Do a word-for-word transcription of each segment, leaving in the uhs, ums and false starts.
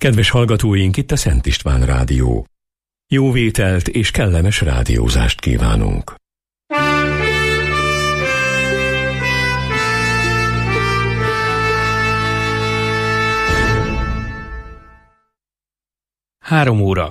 Kedves hallgatóink, itt a Szent István Rádió. Jó vételt és kellemes rádiózást kívánunk. Három óra.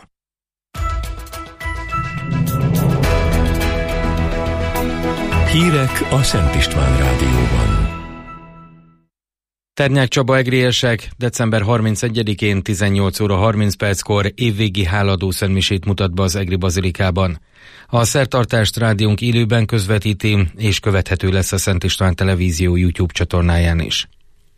Hírek a Szent István Rádióban. Ternyák Csaba egriesek december harmincegyedikén tizennyolc óra harminc perckor évvégi háladó szentmisét mutat be az Egri bazilikában. A szertartást rádiónk élőben közvetíti, és követhető lesz a Szent István Televízió YouTube csatornáján is.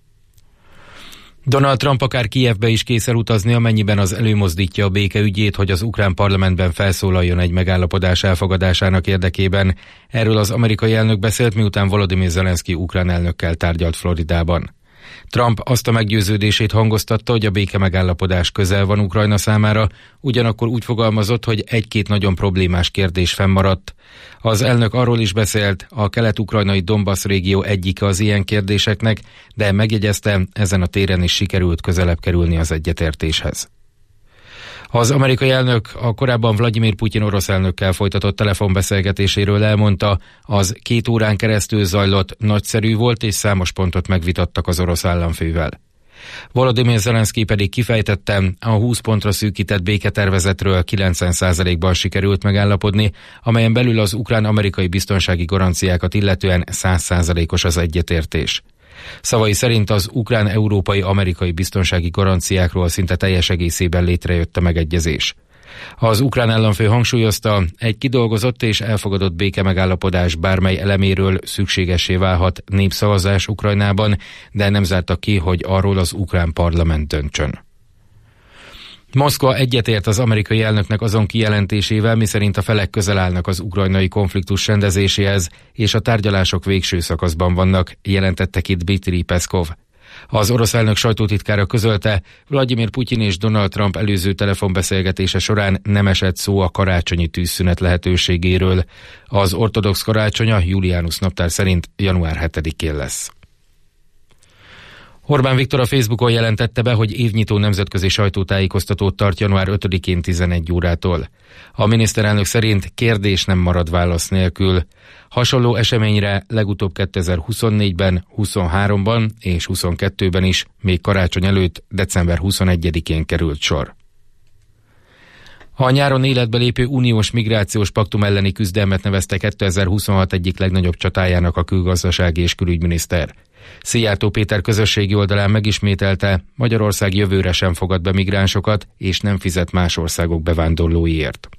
Donald Trump akár Kijevbe is kész elutazni, amennyiben az előmozdítja a béke ügyét, hogy az ukrán parlamentben felszólaljon egy megállapodás elfogadásának érdekében. Erről az amerikai elnök beszélt, miután Volodymyr Zelenszky ukrán elnökkel tárgyalt Floridában. Trump azt a meggyőződését hangoztatta, hogy a béke megállapodás közel van Ukrajna számára, ugyanakkor úgy fogalmazott, hogy egy-két nagyon problémás kérdés fennmaradt. Az elnök arról is beszélt, a kelet-ukrajnai Donbass régió egyike az ilyen kérdéseknek, de megjegyezte, ezen a téren is sikerült közelebb kerülni az egyetértéshez. Az amerikai elnök a korábban Vladimir Putyin orosz elnökkel folytatott telefonbeszélgetéséről elmondta, az két órán keresztül zajlott, nagyszerű volt, és számos pontot megvitattak az orosz államfővel. Volodymyr Zelenszky pedig kifejtette, a húsz pontra szűkített béketervezetről kilencven százalékban sikerült megállapodni, amelyen belül az ukrán-amerikai biztonsági garanciákat illetően száz százalékos az egyetértés. Szavai szerint az ukrán-európai-amerikai biztonsági garanciákról szinte teljes egészében létrejött a megegyezés. Az ukrán államfő hangsúlyozta, egy kidolgozott és elfogadott béke megállapodás bármely eleméről szükségessé válhat népszavazás Ukrajnában, de nem zárta ki, hogy arról az ukrán parlament döntsön. Moszkva egyetért az amerikai elnöknek azon kijelentésével, miszerint a felek közel állnak az ukrajnai konfliktus rendezéséhez, és a tárgyalások végső szakaszban vannak, jelentette ki Dmitry Peszkov. Az orosz elnök sajtótitkára közölte, Vladimir Putyin és Donald Trump előző telefonbeszélgetése során nem esett szó a karácsonyi tűzszünet lehetőségéről. Az ortodox karácsonya Julianus naptár szerint január hetedikén lesz. Orbán Viktor a Facebookon jelentette be, hogy évnyitó nemzetközi sajtótájékoztatót tart január ötödikén tizenegy órától. A miniszterelnök szerint kérdés nem marad válasz nélkül. Hasonló eseményre legutóbb kétezer-huszonnégyben, huszonháromban és huszonkettőben is, még karácsony előtt, december huszonegyedikén került sor. A nyáron életbe lépő uniós migrációs paktum elleni küzdelmet nevezte kétezer-huszonhat egyik legnagyobb csatájának a külgazdasági és külügyminiszter. Szijjártó Péter közösségi oldalán megismételte, Magyarország jövőre sem fogad be migránsokat, és nem fizet más országok bevándorlóiért.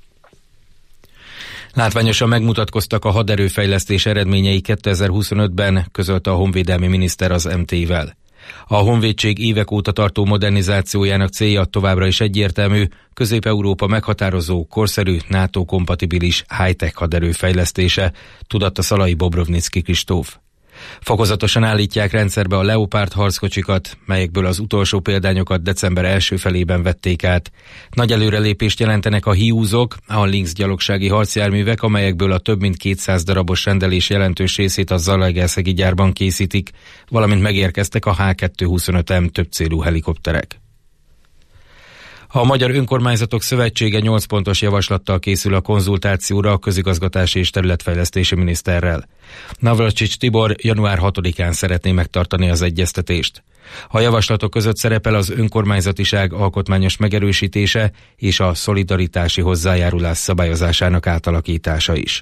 Látványosan megmutatkoztak a haderőfejlesztés eredményei kétezer-huszonötben, közölte a honvédelmi miniszter az em té-vel. A honvédség évek óta tartó modernizációjának célja továbbra is egyértelmű, Közép-Európa meghatározó, korszerű, NATO-kompatibilis high-tech haderő fejlesztése, tudatta Szalai Bobrovnicki Kristóf. Fokozatosan állítják rendszerbe a Leopard harckocsikat, melyekből az utolsó példányokat december első felében vették át. Nagy előrelépést jelentenek a hiúzok, a Lynx gyalogsági harcjárművek, amelyekből a több mint kétszáz darabos rendelés jelentős részét a Zalaegerszegi gyárban készítik, valamint megérkeztek a há kettőszázhuszonöt em többcélú helikopterek. A Magyar Önkormányzatok Szövetsége nyolc pontos javaslattal készül a konzultációra a közigazgatási és területfejlesztési miniszterrel. Navracsics Tibor január hatodikán szeretné megtartani az egyeztetést. A javaslatok között szerepel az önkormányzatiság alkotmányos megerősítése és a szolidaritási hozzájárulás szabályozásának átalakítása is.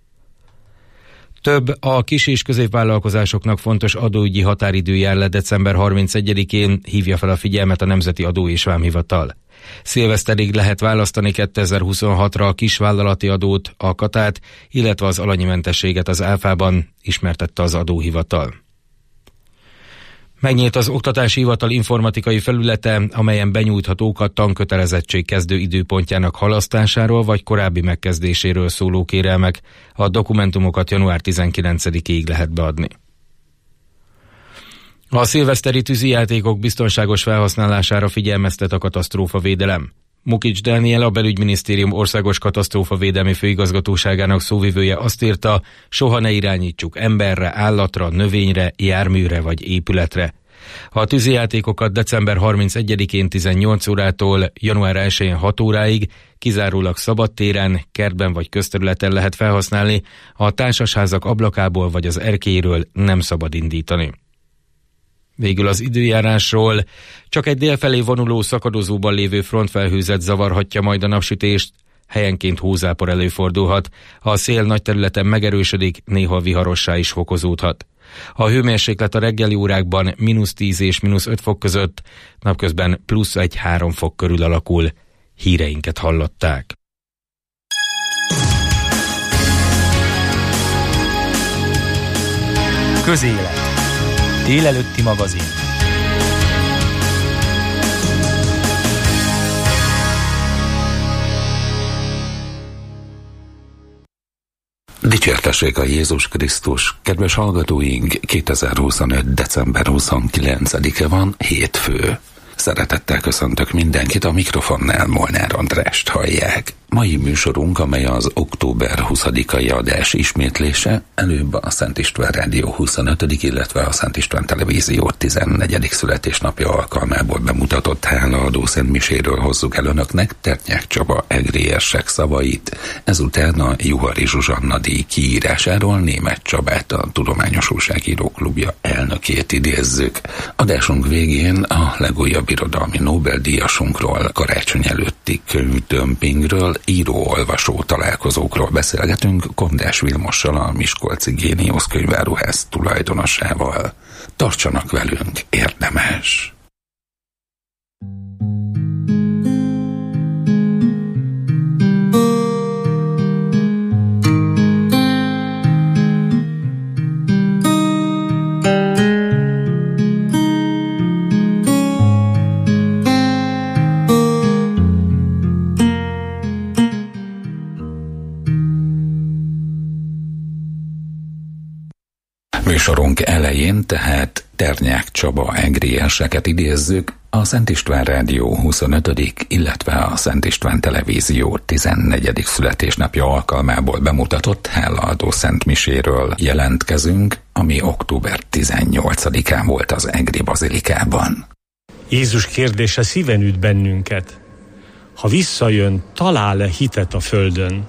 Több a kis- és középvállalkozásoknak fontos adóügyi határidő jár le december harmincegyedikén, hívja fel a figyelmet a Nemzeti Adó és Vámhivatal. Szilveszterig lehet választani kétezer-huszonhatra a kisvállalati adót, a katát, illetve az alanyi mentességet az áfában, ismertette az adóhivatal. Megnyílt az Oktatási Hivatal informatikai felülete, amelyen benyújthatók a tankötelezettség kezdő időpontjának halasztásáról vagy korábbi megkezdéséről szóló kérelmek. A dokumentumokat január tizenkilencedikéig lehet beadni. A szilveszteri tűzijátékok biztonságos felhasználására figyelmeztet a katasztrófavédelem. Mukics Dániel, a Belügyminisztérium országos katasztrófavédelmi főigazgatóságának szóvivője azt írta, soha ne irányítsuk emberre, állatra, növényre, járműre vagy épületre. A tűzijátékokat december harmincegyedikén tizennyolc órától január elsején hat óráig kizárólag szabadtéren, kertben vagy közterületen lehet felhasználni, a társasházak ablakából vagy az erkélyről nem szabad indítani. Végül az időjárásról. Csak egy délfelé vonuló szakadozóban lévő frontfelhőzet zavarhatja majd a napsütést, helyenként hózápor előfordulhat, a szél nagy területen megerősödik, néha viharossá is fokozódhat. A hőmérséklet a reggeli órákban mínusz tíz és mínusz öt fok között, napközben plusz egy-három fok körül alakul. Híreinket hallották. Közélet. Délelőtti magazin. Dicsértessék a Jézus Krisztus! Kedves hallgatóink, kétezer-huszonöt. december huszonkilencedike van, hétfő. Szeretettel köszöntök mindenkit, a mikrofonnál Molnár Andrást hallják. Mai műsorunk, amely az október huszadikai adás ismétlése, előbb a Szent István Rádió huszonötödik illetve a Szent István Televízió tizennegyedik születésnapja alkalmából bemutatott hálaadó szentmiséről hozzuk el önöknek Tertnyák Csaba egri érsek szavait. Ezután a Juhari Zsuzsanna díj kiírásáról Németh Csabát, a Tudományos Újságíró Klubja elnökét idézzük. Adásunk végén a legújabb irodalmi Nobel-díjasunkról, karácsony előtti könyvdömpingről, író-olvasó találkozókról beszélgetünk Kondás Vilmossal, a Miskolci Géniusz könyváruház tulajdonosával. Tartsanak velünk, érdemes! Műsorunk elején tehát Tertnyák Csaba egri érseket idézzük, a Szent István Rádió huszonötödik illetve a Szent István Televízió tizennegyedik születésnapja alkalmából bemutatott hálaadó szentmiséről jelentkezünk, ami október tizennyolcadikán volt az egri bazilikában. Jézus kérdése szíven üt bennünket. Ha visszajön, talál-e hitet a földön?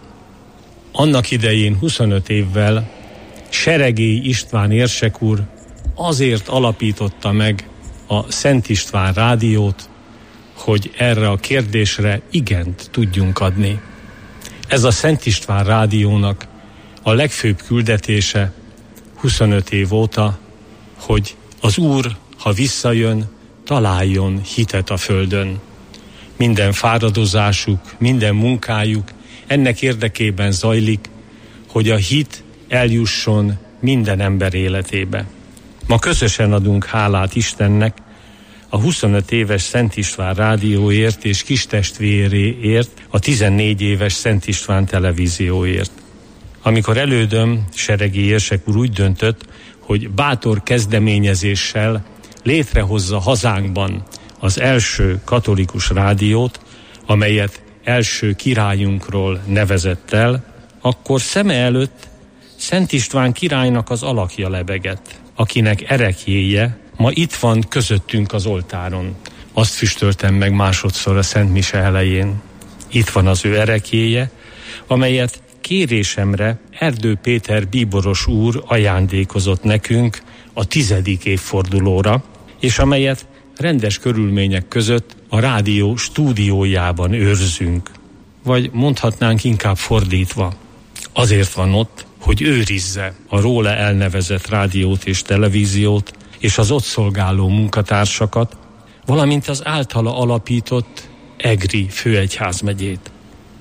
Annak idején huszonöt évvel Seregély István érsek úr azért alapította meg a Szent István Rádiót, hogy erre a kérdésre igent tudjunk adni. Ez a Szent István Rádiónak a legfőbb küldetése huszonöt év óta, hogy az Úr, ha visszajön, találjon hitet a földön. Minden fáradozásuk, minden munkájuk ennek érdekében zajlik, hogy a hit eljusson minden ember életébe. Ma közösen adunk hálát Istennek a huszonöt éves Szent István Rádióért és kistestvéréért, a tizennégy éves Szent István Televízióért. Amikor elődöm, Seregély érsek úr úgy döntött, hogy bátor kezdeményezéssel létrehozza hazánkban az első katolikus rádiót, amelyet első királyunkról nevezett el, akkor szeme előtt Szent István királynak az alakja lebegett, akinek ereklyéje ma itt van közöttünk az oltáron. Azt füstöltem meg másodszor a Szent Mise elején. Itt van az ő ereklyéje, amelyet kérésemre Erdő Péter bíboros úr ajándékozott nekünk a tizedik évfordulóra, és amelyet rendes körülmények között a rádió stúdiójában őrzünk. Vagy mondhatnánk inkább fordítva. Azért van ott, hogy őrizze a róla elnevezett rádiót és televíziót, és az ott szolgáló munkatársakat, valamint az általa alapított egri főegyházmegyét.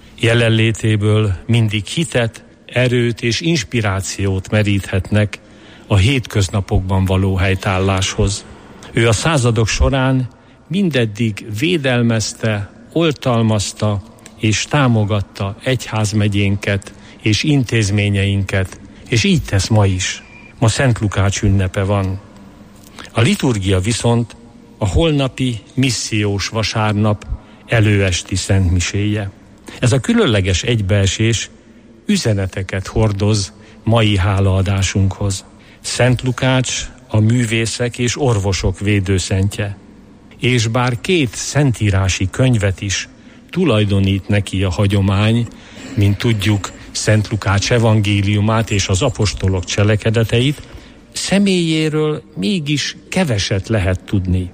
Jelenlétéből mindig hitet, erőt és inspirációt meríthetnek a hétköznapokban való helytálláshoz. Ő a századok során mindeddig védelmezte, oltalmazta és támogatta egyházmegyénket és intézményeinket, és így tesz ma is. Ma Szent Lukács ünnepe van. A liturgia viszont a holnapi missziós vasárnap előesti szentmiséje. Ez a különleges egybeesés üzeneteket hordoz mai hálaadásunkhoz. Szent Lukács a művészek és orvosok védőszentje. És bár két szentírási könyvet is tulajdonít neki a hagyomány, mint tudjuk Szent Lukács evangéliumát és az apostolok cselekedeteit, személyéről mégis keveset lehet tudni.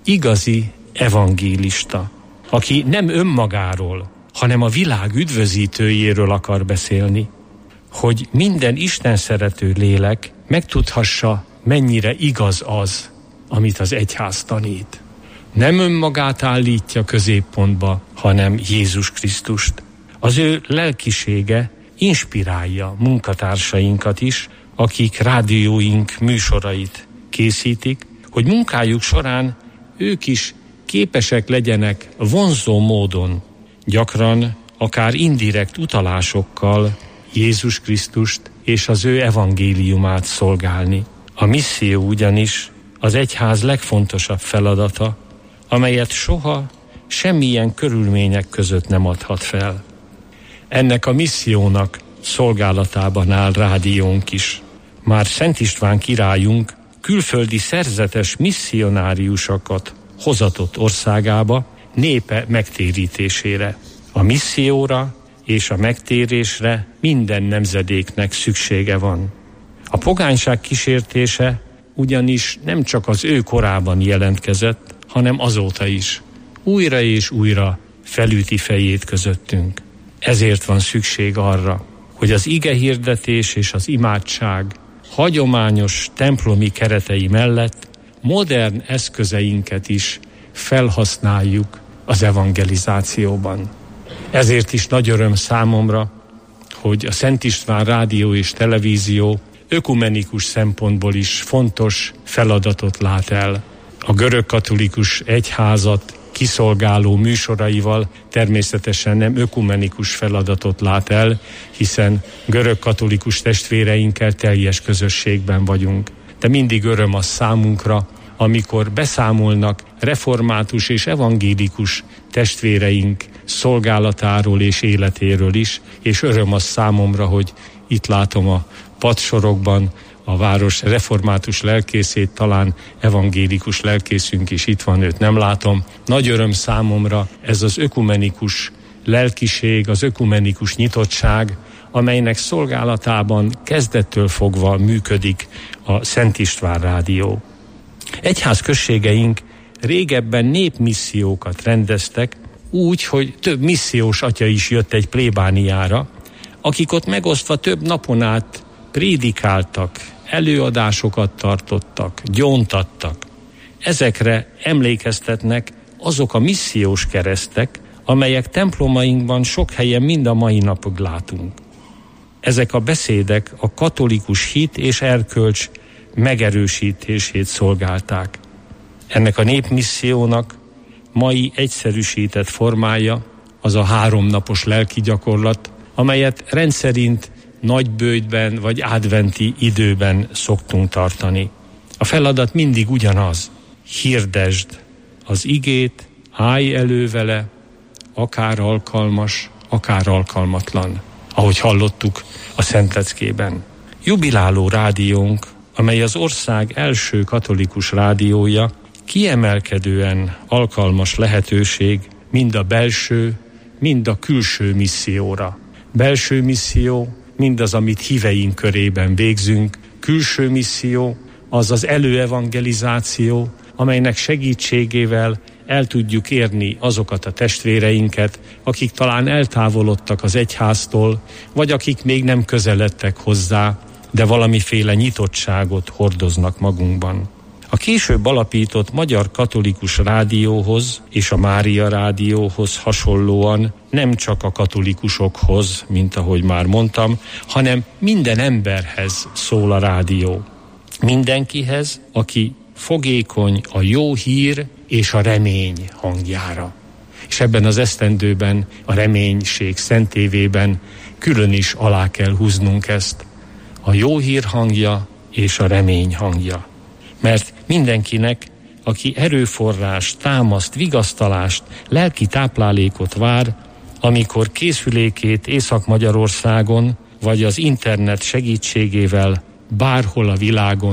Igazi evangélista, aki nem önmagáról, hanem a világ üdvözítőjéről akar beszélni, hogy minden Isten szerető lélek megtudhassa, mennyire igaz az, amit az egyház tanít. Nem önmagát állítja középpontba, hanem Jézus Krisztust. Az ő lelkisége inspirálja munkatársainkat is, akik rádióink műsorait készítik, hogy munkájuk során ők is képesek legyenek vonzó módon, gyakran akár indirekt utalásokkal Jézus Krisztust és az ő evangéliumát szolgálni. A misszió ugyanis az egyház legfontosabb feladata, amelyet soha semmilyen körülmények között nem adhat fel. Ennek a missziónak szolgálatában áll rádiónk is. Már Szent István királyunk külföldi szerzetes misszionáriusokat hozatott országába népe megtérítésére. A misszióra és a megtérésre minden nemzedéknek szüksége van. A pogányság kísértése ugyanis nem csak az ő korában jelentkezett, hanem azóta is. Újra és újra felüti fejét közöttünk. Ezért van szükség arra, hogy az igehirdetés és az imádság hagyományos templomi keretei mellett modern eszközeinket is felhasználjuk az evangelizációban. Ezért is nagy öröm számomra, hogy a Szent István Rádió és Televízió ökumenikus szempontból is fontos feladatot lát el. A görögkatolikus egyházat kiszolgáló műsoraival természetesen nem ökumenikus feladatot lát el, hiszen görögkatolikus testvéreinkkel teljes közösségben vagyunk. De mindig öröm az számunkra, amikor beszámolnak református és evangélikus testvéreink szolgálatáról és életéről is, és öröm az számomra, hogy itt látom a padsorokban a város református lelkészét, talán evangélikus lelkészünk is itt van, őt nem látom. Nagy öröm számomra ez az ökumenikus lelkiség, az ökumenikus nyitottság, amelynek szolgálatában kezdettől fogva működik a Szent István Rádió. Egyházközségeink régebben népmissziókat rendeztek, úgy, hogy több missziós atya is jött egy plébániára, akik ott megosztva több napon át prédikáltak, előadásokat tartottak, gyóntattak. Ezekre emlékeztetnek azok a missziós keresztek, amelyek templomainkban sok helyen mind a mai napig látunk. Ezek a beszédek a katolikus hit és erkölcs megerősítését szolgálták. Ennek a népmissziónak mai egyszerűsített formája az a háromnapos lelki gyakorlat, amelyet rendszerint nagyböjtben vagy adventi időben szoktunk tartani. A feladat mindig ugyanaz. Hirdesd az igét, állj elő vele, akár alkalmas, akár alkalmatlan, ahogy hallottuk a Szentleckében. Jubiláló rádiónk, amely az ország első katolikus rádiója, kiemelkedően alkalmas lehetőség mind a belső, mind a külső misszióra. Belső misszió mindaz, amit híveink körében végzünk, külső misszió az az előevangelizáció, amelynek segítségével el tudjuk érni azokat a testvéreinket, akik talán eltávolodtak az egyháztól, vagy akik még nem közeledtek hozzá, de valamiféle nyitottságot hordoznak magunkban. A később alapított Magyar Katolikus Rádióhoz és a Mária Rádióhoz hasonlóan nem csak a katolikusokhoz, mint ahogy már mondtam, hanem minden emberhez szól a rádió. Mindenkihez, aki fogékony a jó hír és a remény hangjára. És ebben az esztendőben, a reménység szentévében külön is alá kell húznunk ezt. A jó hír hangja és a remény hangja. Mert mindenkinek, aki erőforrást, támaszt, vigasztalást, lelki táplálékot vár, amikor készülékét Észak-Magyarországon vagy az internet segítségével bárhol a világon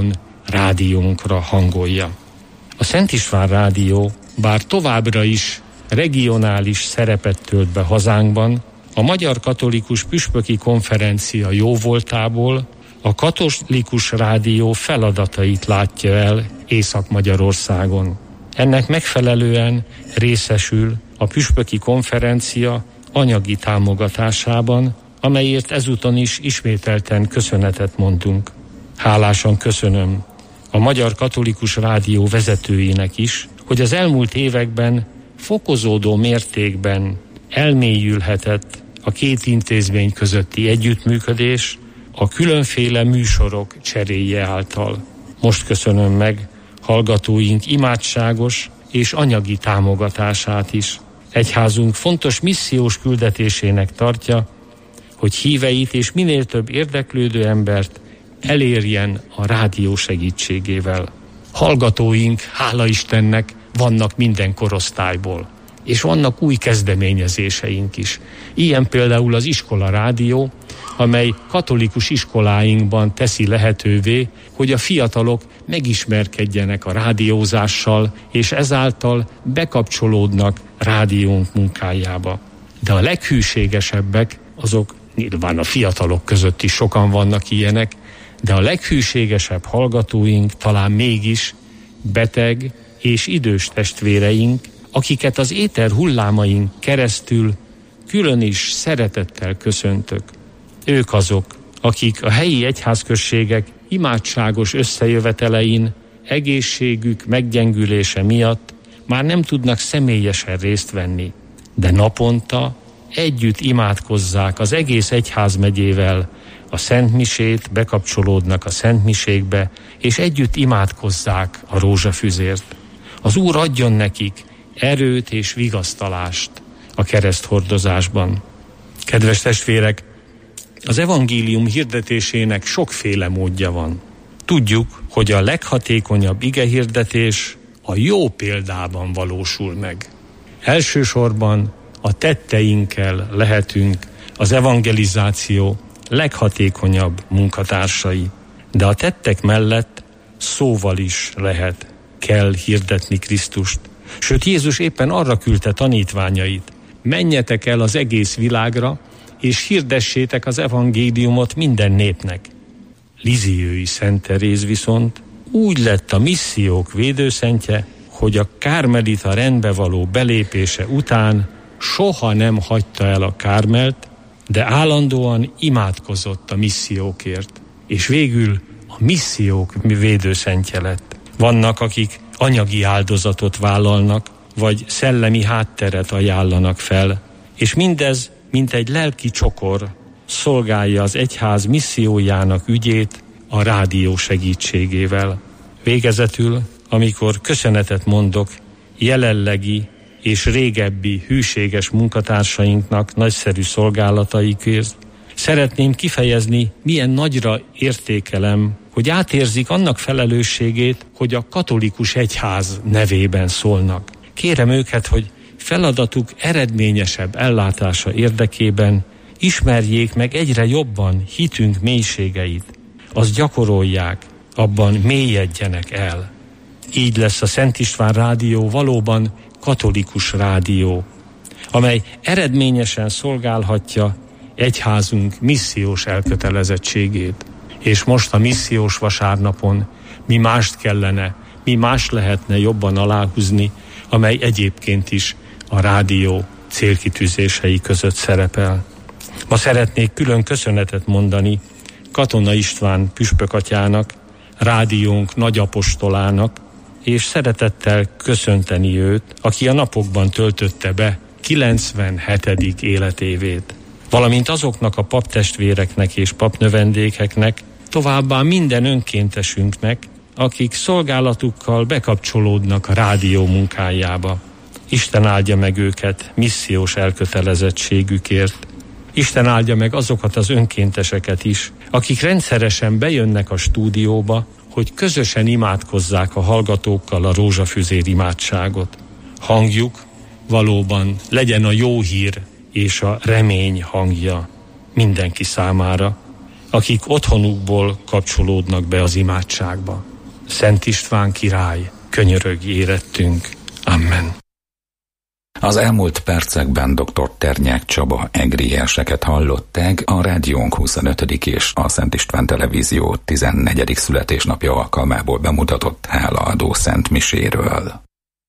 rádiónkra hangolja. A Szent István Rádió, bár továbbra is regionális szerepet tölt be hazánkban, a Magyar Katolikus Püspöki Konferencia jóvoltából a Katolikus Rádió feladatait látja el Észak-Magyarországon. Ennek megfelelően részesül a Püspöki Konferencia anyagi támogatásában, amelyért ezúton is ismételten köszönetet mondunk. Hálásan köszönöm a Magyar Katolikus Rádió vezetőinek is, hogy az elmúlt években fokozódó mértékben elmélyülhetett a két intézmény közötti együttműködés a különféle műsorok cseréje által. Most köszönöm meg hallgatóink imádságos és anyagi támogatását is. Egyházunk fontos missziós küldetésének tartja, hogy híveit és minél több érdeklődő embert elérjen a rádió segítségével. Hallgatóink, hála Istennek, vannak minden korosztályból, és vannak új kezdeményezéseink is. Ilyen például az Iskola Rádió, amely katolikus iskoláinkban teszi lehetővé, hogy a fiatalok megismerkedjenek a rádiózással, és ezáltal bekapcsolódnak rádiónk munkájába. De a leghűségesebbek, azok nyilván a fiatalok között is sokan vannak ilyenek, de a leghűségesebb hallgatóink talán mégis beteg és idős testvéreink, akiket az éter hullámaink keresztül külön is szeretettel köszöntök. Ők azok, akik a helyi egyházközségek imádságos összejövetelein egészségük meggyengülése miatt már nem tudnak személyesen részt venni, de naponta együtt imádkozzák az egész egyházmegyével a szentmisét, bekapcsolódnak a szentmisékbe, és együtt imádkozzák a rózsafüzért. Az Úr adjon nekik erőt és vigasztalást a kereszthordozásban. Kedves testvérek, az evangélium hirdetésének sokféle módja van. Tudjuk, hogy a leghatékonyabb igehirdetés a jó példában valósul meg. Elsősorban a tetteinkkel lehetünk az evangelizáció leghatékonyabb munkatársai, de a tettek mellett szóval is lehet, kell hirdetni Krisztust. Sőt, Jézus éppen arra küldte tanítványait: menjetek el az egész világra, és hirdessétek az evangéliumot minden népnek. Lizziői Szent Teréz viszont úgy lett a missziók védőszentje, hogy a kármelita rendbe való belépése után soha nem hagyta el a Kármelt, de állandóan imádkozott a missziókért, és végül a missziók védőszentje lett. Vannak, akik anyagi áldozatot vállalnak, vagy szellemi hátteret ajánlanak fel, és mindez, mint egy lelki csokor, szolgálja az egyház missziójának ügyét a rádió segítségével. Végezetül, amikor köszönetet mondok jelenlegi és régebbi hűséges munkatársainknak nagyszerű szolgálataikért, szeretném kifejezni, milyen nagyra értékelem, hogy átérzik annak felelősségét, hogy a katolikus egyház nevében szólnak. Kérem őket, hogy feladatuk eredményesebb ellátása érdekében ismerjék meg egyre jobban hitünk mélységeit, azt gyakorolják, abban mélyedjenek el. Így lesz a Szent István Rádió valóban katolikus rádió, amely eredményesen szolgálhatja egyházunk missziós elkötelezettségét. És most a missziós vasárnapon mi mást kellene, mi más lehetne jobban aláhúzni, amely egyébként is a rádió célkitűzései között szerepel. Ma szeretnék külön köszönetet mondani Katona István püspökatyának, rádiónk nagyapostolának, és szeretettel köszönteni őt, aki a napokban töltötte be kilencvenhetedik életévét. Valamint azoknak a paptestvéreknek és papnövendékeknek, továbbá minden önkéntesünknek, akik szolgálatukkal bekapcsolódnak a rádió munkájába. Isten áldja meg őket missziós elkötelezettségükért. Isten áldja meg azokat az önkénteseket is, akik rendszeresen bejönnek a stúdióba, hogy közösen imádkozzák a hallgatókkal a rózsafüzér imádságot. Hangjuk valóban legyen a jó hír és a remény hangja mindenki számára, akik otthonukból kapcsolódnak be az imádságba. Szent István király, könyörögj érettünk. Amen. Az elmúlt percekben dr. Ternyák Csaba egri érseket hallották a Rádiónk huszonötödik és a Szent István Televízió tizennegyedik születésnapja alkalmából bemutatott hálaadó szent miséről.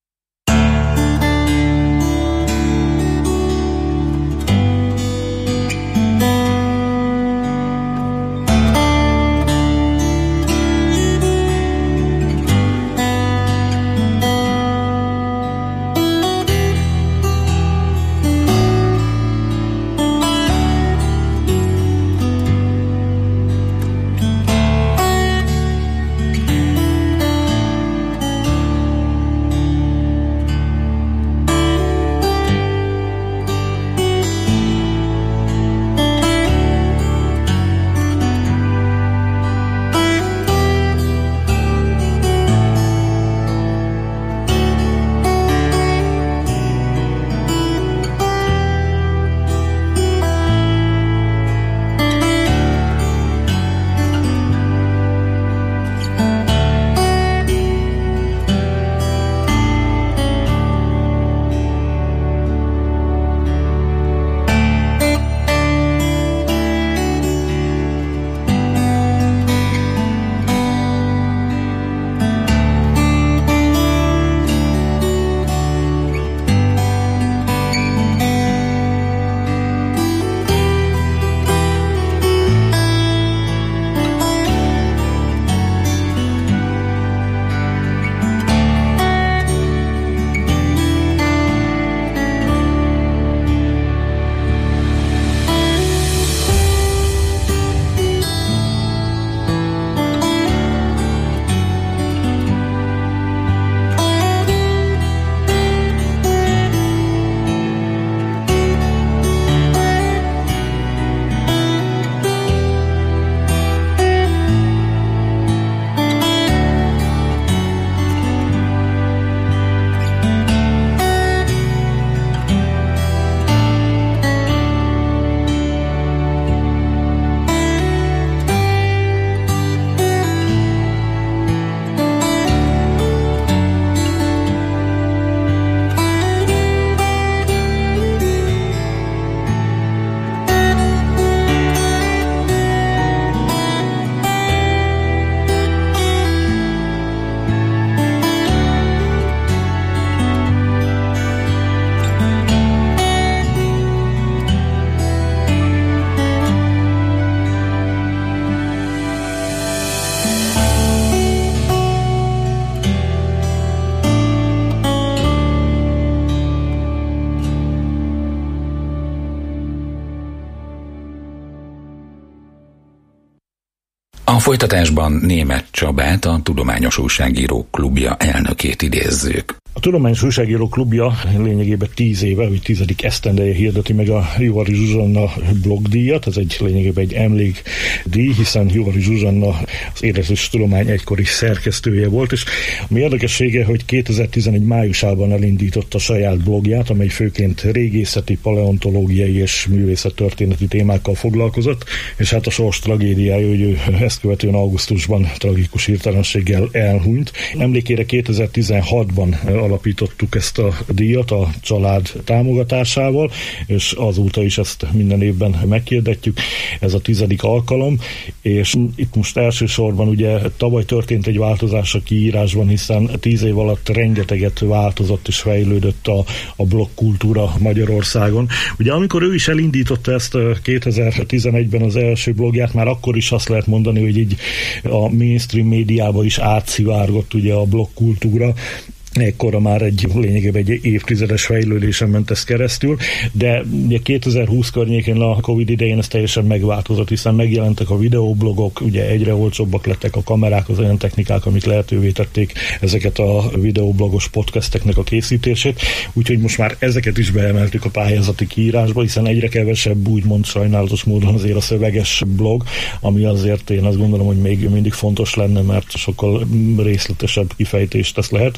A folytatásban Németh Csabát, a Tudományos Újságírók Klubja elnökét idézzük. A Tudományos Újságírók Klubja lényegében tíz éve, vagy tizedik esztendeje hirdeti meg a Juhari Zsuzsanna blogdíjat. Ez egy lényegében egy emlékdíj, hiszen Juhari Zsuzsanna az Életes Tudomány egykori szerkesztője volt, és ami érdekessége, hogy kétezer-tizenegy májusában elindította a saját blogját, amely főként régészeti, paleontológiai és művészettörténeti témákkal foglalkozott, és hát a sors tragédiája, hogy ő ezt követően augusztusban tragikus hirtelenséggel elhunyt. Emlékére kétezer-tizenhatban alapítottuk ezt a díjat a család támogatásával, és azóta is ezt minden évben meghirdetjük. Ez a tizedik alkalom, és itt most elsősorban ugye tavaly történt egy változás a kiírásban, hiszen tíz év alatt rengeteget változott és fejlődött a, a blog kultúra Magyarországon. Ugye amikor ő is elindította ezt kétezer-tizenegyben az első blogját, már akkor is azt lehet mondani, hogy így a mainstream médiába is átszivárgott ugye a blog kultúra. Ekkora már egy lényegében egy évtizedes fejlődésen ment ez keresztül, de ugye kétezer-húsz környékén a Covid idején ez teljesen megváltozott, hiszen megjelentek a videoblogok, ugye egyre olcsóbbak lettek a kamerák, az olyan technikák, amik lehetővé tették ezeket a videoblogos podcasteknek a készítését, úgyhogy most már ezeket is beemeltük a pályázati kiírásba, hiszen egyre kevesebb úgymond sajnálatos módon azért a szöveges blog, ami azért én azt gondolom, hogy még mindig fontos lenne, mert sokkal részletesebb kifejtést tesz lehetővé.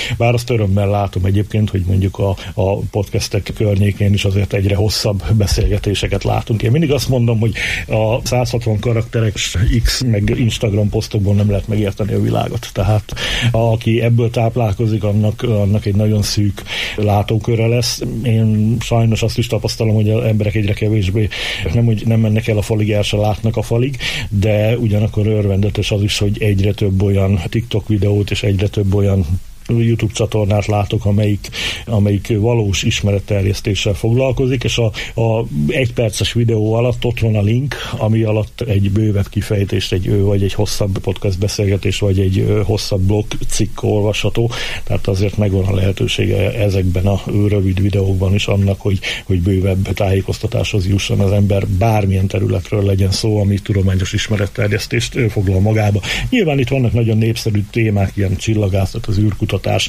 Bár azt örömmel látom egyébként, hogy mondjuk a, a podcastek környékén is azért egyre hosszabb beszélgetéseket látunk. Én mindig azt mondom, hogy a száz hatvan karakteres X meg Instagram posztokból nem lehet megérteni a világot. Tehát aki ebből táplálkozik, annak, annak egy nagyon szűk látóköre lesz. Én sajnos azt is tapasztalom, hogy az emberek egyre kevésbé nem, hogy nem mennek el a falig, el se látnak a falig, de ugyanakkor örvendetes az is, hogy egyre több olyan TikTok videót és egyre több olyan YouTube csatornát látok, amelyik, amelyik valós ismeretterjesztéssel foglalkozik, és a, a egyperces videó alatt ott van a link, ami alatt egy bővebb kifejtést, egy, vagy egy hosszabb podcast beszélgetés, vagy egy hosszabb blog cikk olvasható, tehát azért megvan a lehetősége ezekben a rövid videókban is annak, hogy, hogy bővebb tájékoztatáshoz jusson az ember bármilyen területről legyen szó, ami tudományos ismeretterjesztést foglal magába. Nyilván itt vannak nagyon népszerű témák, ilyen csillagászat, az űrkutatás,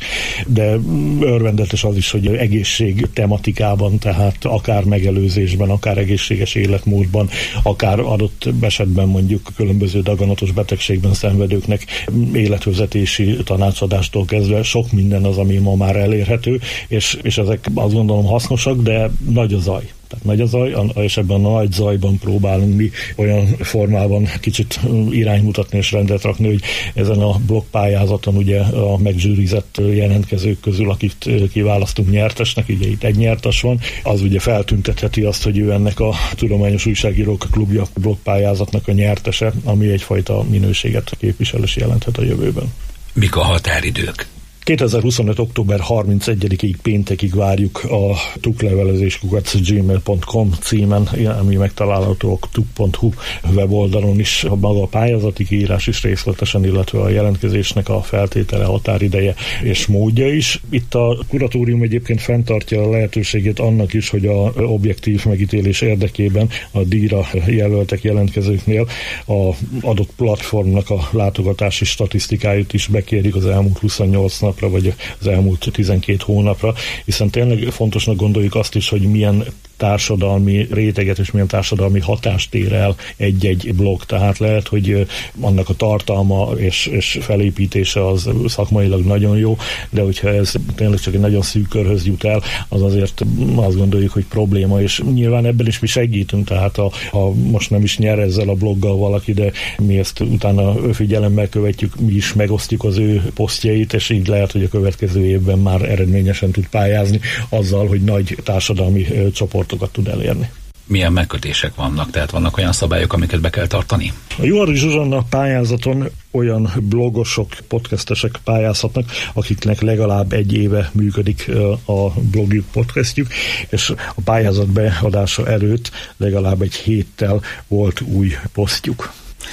de örvendetes az is, hogy egészség tematikában, tehát akár megelőzésben, akár egészséges életmódban, akár adott esetben mondjuk különböző daganatos betegségben szenvedőknek életvezetési tanácsadástól kezdve sok minden az, ami ma már elérhető, és, és ezek azt gondolom hasznosak, de nagy a zaj. Tehát nagy a zaj, és ebben a nagy zajban próbálunk mi olyan formában kicsit iránymutatni és rendet rakni, hogy ezen a blogpályázaton ugye a megzsűrizett jelentkezők közül, akit kiválasztunk nyertesnek, ugye itt egy nyertes van, az ugye feltüntetheti azt, hogy ő ennek a Tudományos Újságírók Klubja blogpályázatnak a nyertese, ami egyfajta minőséget képvisel és jelenthet a jövőben. Mik a határidők? kétezer-huszonöt. október harmincegyedikéig péntekig várjuk a tuklevelezés kukac gmail pont com címen, ami megtalálható a tuk pont hu weboldalon is, a maga a pályázati kiírás is részletesen, illetve a jelentkezésnek a feltétele, határideje és módja is. Itt a kuratórium egyébként fenntartja a lehetőségét annak is, hogy a objektív megítélés érdekében a díjra jelöltek jelentkezőknél a adott platformnak a látogatási statisztikáit is bekérjük az elmúlt huszonnyolc nap vagy az elmúlt tizenkét hónapra, hiszen tényleg fontosnak gondoljuk azt is, hogy milyen társadalmi réteget és milyen társadalmi hatást ér el egy-egy blog. Tehát lehet, hogy annak a tartalma és, és felépítése az szakmailag nagyon jó, de hogyha ez tényleg csak egy nagyon szűk körhöz jut el, az azért azt gondoljuk, hogy probléma, és nyilván ebben is mi segítünk, tehát ha, ha most nem is nyer ezzel a bloggal valaki, de mi ezt utána figyelemmel követjük, mi is megosztjuk az ő posztjait, és így lehet, hogy a következő évben már eredményesen tud pályázni azzal, hogy nagy társadalmi csoport tud elérni. Milyen megkötések vannak? Tehát vannak olyan szabályok, amiket be kell tartani? A Juhari Zsuzsanna pályázaton olyan blogosok, podcastesek pályázhatnak, akiknek legalább egy éve működik a blogjuk, podcastjuk, és a pályázat beadása előtt legalább egy héttel volt új posztjuk.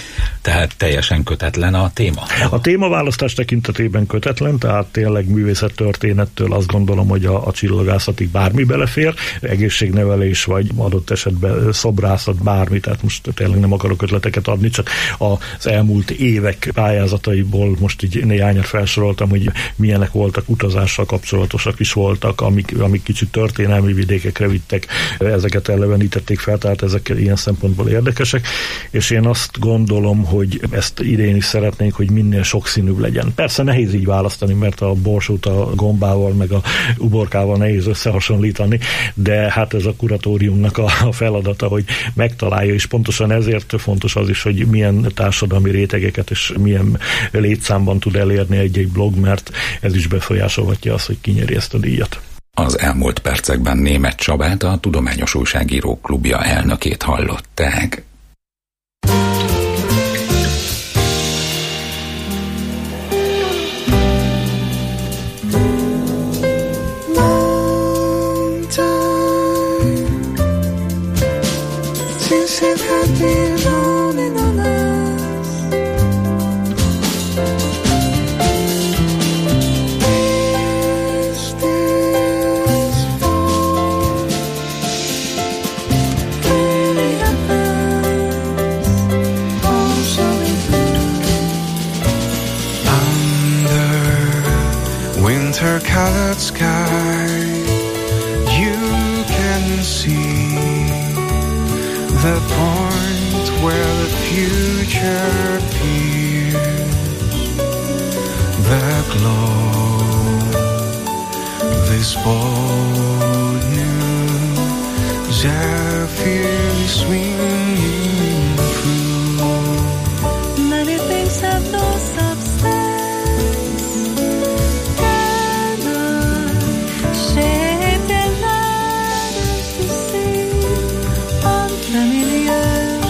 Tehát teljesen kötetlen a téma? A témaválasztás tekintetében kötetlen, tehát tényleg művészettörténettől azt gondolom, hogy a, a csillagászatig bármi belefér, egészségnevelés, vagy adott esetben szobrászat, bármi, tehát most tényleg nem akarok ötleteket adni, csak az elmúlt évek pályázataiból most így néhányat felsoroltam, hogy milyenek voltak, utazással kapcsolatosak is voltak, amik, amik kicsit történelmi vidékekre vittek, ezeket elevenítették fel, tehát ezek ilyen szempontból érdekesek, és én azt gondolom, hogy ezt idén is szeretnénk, hogy minél sokszínűbb legyen. Persze nehéz így választani, mert a borsót a gombával, meg a uborkával nehéz összehasonlítani, de hát ez a kuratóriumnak a feladata, hogy megtalálja, és pontosan ezért fontos az is, hogy milyen társadalmi rétegeket és milyen létszámban tud elérni egy-egy blog, mert ez is befolyásolhatja azt, hogy kinyeri ezt a díjat. Az elmúlt percekben Németh Csabát, a Tudományos Újságírók Klubja elnökét hallották. Winter-colored sky, you can see the point where the future appears, the glow this bold new zephyr swinging through. Many things have no substance, cannot shape their ladders to see unfamiliar.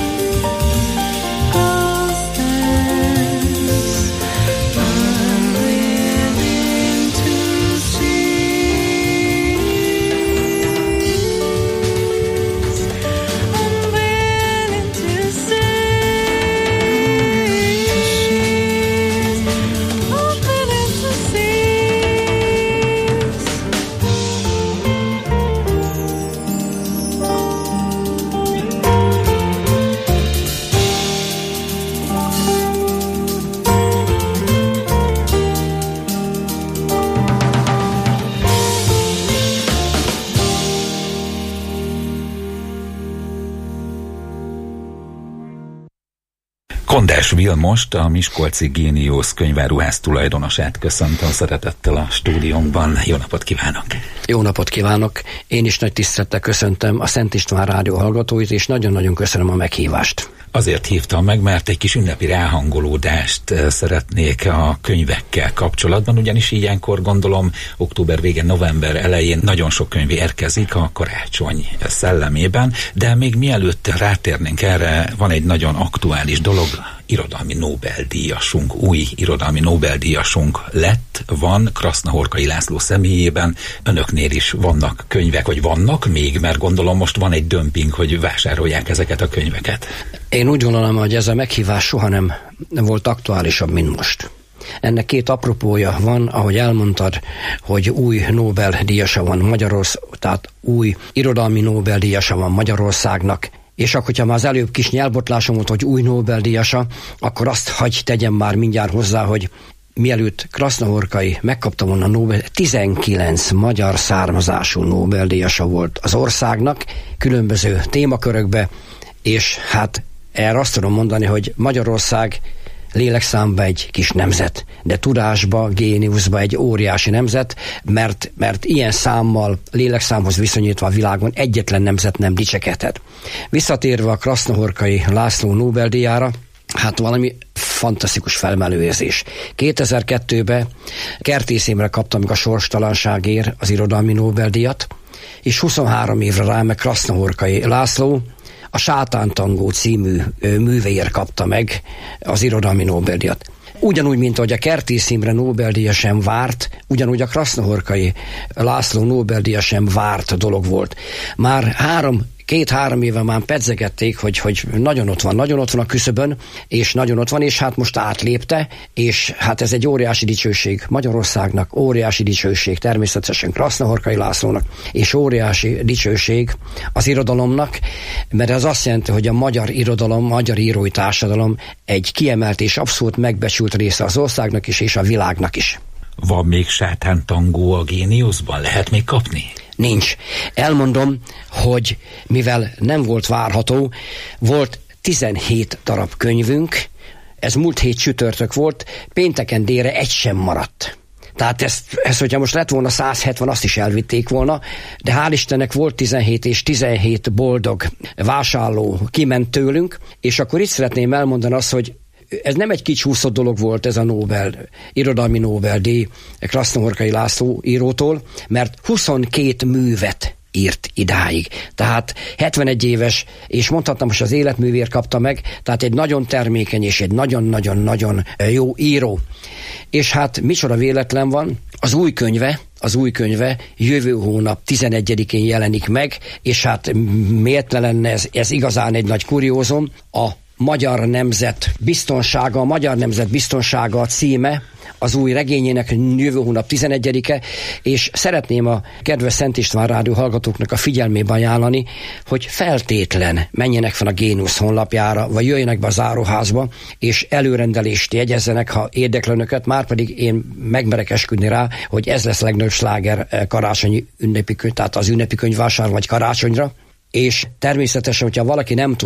Kondás Vilmost, a Miskolci Géniusz könyváruház tulajdonosát köszöntöm szeretettel a stúdiónkban. Jó napot kívánok! Jó napot kívánok! Én is nagy tisztelettel köszöntöm a Szent István Rádió hallgatóit, és nagyon-nagyon köszönöm a meghívást. Azért hívtam meg, mert egy kis ünnepi ráhangolódást szeretnék a könyvekkel kapcsolatban, ugyanis ilyenkor gondolom október végén, november elején nagyon sok könyv érkezik a karácsony szellemében, de még mielőtt rátérnénk erre, van egy nagyon aktuális dolog, irodalmi Nobel-díjasunk, új irodalmi Nobel-díjasunk lett, van Krasznahorkai László személyében. Önöknél is vannak könyvek, vagy vannak még, mert gondolom most van egy dömping, hogy vásárolják ezeket a könyveket. Én úgy gondolom, hogy ez a meghívás soha nem volt aktuálisabb, mint most. Ennek két apropója van, ahogy elmondtad, hogy új Nobel-díjasa van Magyarország, tehát új irodalmi Nobel-díjasa van Magyarországnak, és akkor, hogyha már az előbb kis nyelvbotlásom volt, hogy új Nobel-díjasa, akkor azt hagy tegyem már mindjárt hozzá, hogy mielőtt Krasznahorkai megkapta volna Nobel, tizenkilenc magyar származású Nobel-díjasa volt az országnak, különböző témakörökbe, és hát erre azt tudom mondani, hogy Magyarország lélekszámba egy kis nemzet, de tudásba, géniuszba egy óriási nemzet, mert, mert ilyen számmal, lélekszámhoz viszonyítva a világon egyetlen nemzet nem dicsekedhet. Visszatérve a Krasznahorkai László Nobel-díjára, hát valami fantasztikus felmelő érzés. kétezer-kettőben Kertész Imre kapta meg a sorstalanságért az irodalmi Nobel-díjat, és huszonhárom évre rá meg Krasznahorkai László a Sátántangó című művéért kapta meg az irodalmi Nobel-díjat. Ugyanúgy, mint ahogy a Kertész Imre Nobel-díja sem várt, ugyanúgy a Krasznahorkai László Nobel-díja sem várt dolog volt. Már három Két-három éve már pedzegették, hogy, hogy nagyon ott van, nagyon ott van a küszöbön, és nagyon ott van, és hát most átlépte, és hát ez egy óriási dicsőség Magyarországnak, óriási dicsőség természetesen Krasznahorkai Lászlónak, és óriási dicsőség az irodalomnak, mert ez azt jelenti, hogy a magyar irodalom, magyar írói társadalom egy kiemelt és abszolút megbecsült része az országnak is, és a világnak is. Van még Sátántangó a Géniuszban? Lehet még kapni? Nincs. Elmondom, hogy mivel nem volt várható, volt tizenhét darab könyvünk, ez múlt hét csütörtök volt, pénteken délre egy sem maradt. Tehát ezt, ezt, hogyha most lett volna száz hetven, azt is elvitték volna, de hál' Istennek volt tizenhét, és tizenhét boldog vásárló kiment tőlünk, és akkor itt szeretném elmondani azt, hogy ez nem egy kicsúszott dolog volt, ez a Nobel, irodalmi Nobel-díj Krasznahorkai László írótól, mert huszonkét művet írt idáig. Tehát hetvenegy éves, és mondhatnám, hogy az életművért kapta meg, tehát egy nagyon termékeny és egy nagyon-nagyon-nagyon jó író. És hát micsoda véletlen van, az új könyve, az új könyve jövő hónap tizenegyedikén jelenik meg, és hát miért lenne ez, ez igazán egy nagy kuriózum, a Magyar Nemzet Biztonsága, a Magyar Nemzet Biztonsága a címe az új regényének, jövő hónap tizenegyedike, és szeretném a kedves Szent István Rádió hallgatóknak a figyelmébe ajánlani, hogy feltétlen menjenek fel a Géniusz honlapjára, vagy jöjjenek be a záróházba, és előrendelést jegyezzenek, ha érdekli önöket, márpedig én megmerek esküdni rá, hogy ez lesz a legnagyobb sláger karácsonyi ünnepi könyv, tehát az ünnepi könyvvásár vagy karácsonyra, és természetesen, hogyha valaki nem tud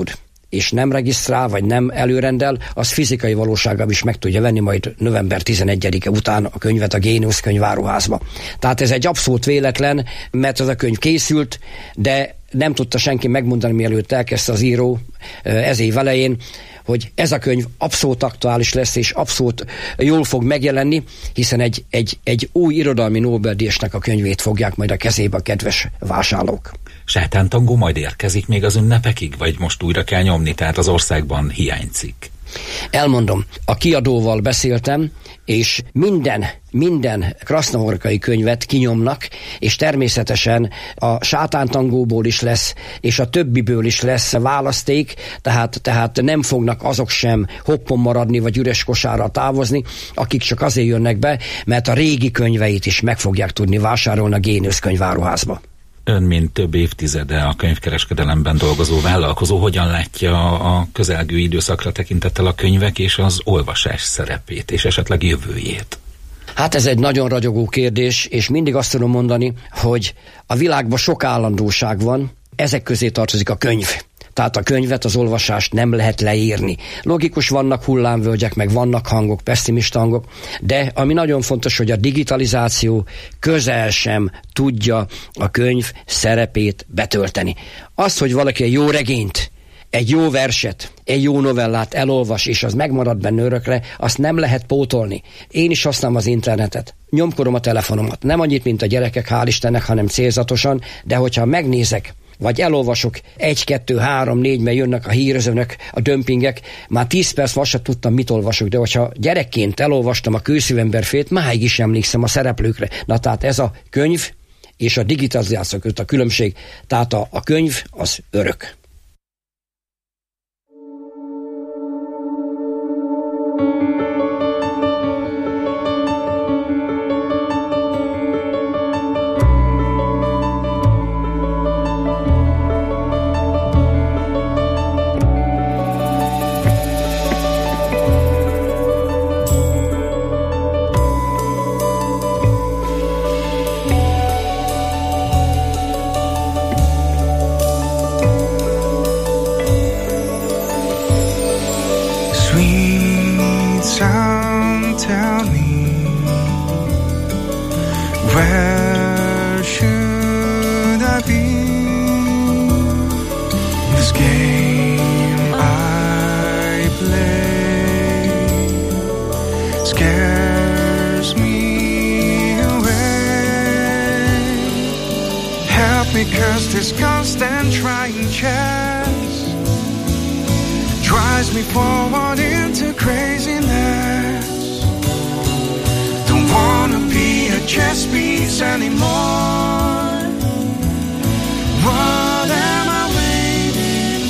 és nem regisztrál, vagy nem előrendel, az fizikai valósággal is meg tudja venni majd november tizenegyedike után a könyvet a Géniusz könyváruházba. Tehát ez egy abszolút véletlen, mert ez a könyv készült, de nem tudta senki megmondani, mielőtt elkezdte az író ez év elején, hogy ez a könyv abszolút aktuális lesz, és abszolút jól fog megjelenni, hiszen egy, egy, egy új irodalmi Nobel-díjasnak a könyvét fogják majd a kezébe a kedves vásárlók. Sátántangó majd érkezik még az ünnepekig, vagy most újra kell nyomni, tehát az országban hiányzik? Elmondom, a kiadóval beszéltem, és minden, minden krasznahorkai könyvet kinyomnak, és természetesen a sátántangóból is lesz, és a többiből is lesz választék, tehát, tehát nem fognak azok sem hoppon maradni, vagy üres kosárra távozni, akik csak azért jönnek be, mert a régi könyveit is meg fogják tudni vásárolni a Géniusz könyváruházba. Ön, mint több évtizede a könyvkereskedelemben dolgozó vállalkozó, hogyan látja a közelgő időszakra tekintettel a könyvek és az olvasás szerepét, és esetleg jövőjét? Hát ez egy nagyon ragyogó kérdés, és mindig azt tudom mondani, hogy a világban sok állandóság van, ezek közé tartozik a könyv. Tehát a könyvet, az olvasást nem lehet leírni. Logikus, vannak hullámvölgyek, meg vannak hangok, pessimista hangok, de ami nagyon fontos, hogy a digitalizáció közel sem tudja a könyv szerepét betölteni. Az, hogy valaki egy jó regényt, egy jó verset, egy jó novellát elolvas, és az megmarad benne örökre, azt nem lehet pótolni. Én is használom az internetet, nyomkodom a telefonomat. Nem annyit, mint a gyerekek, hál' Istennek, hanem célzatosan, de hogyha megnézek, vagy elolvasok egy, kettő, három, négy, mert jönnek a hírözönök, a dömpingek, már tíz perc vasat tudtam, mit olvasok, de hogyha gyerekként elolvastam a Kőszívember fét, máig is emlékszem a szereplőkre. Na tehát ez a könyv és a digitalizáció között a különbség, tehát a, a könyv az örök. Because this constant trying chess drives me forward into craziness. Don't wanna be a chess piece anymore. What am I waiting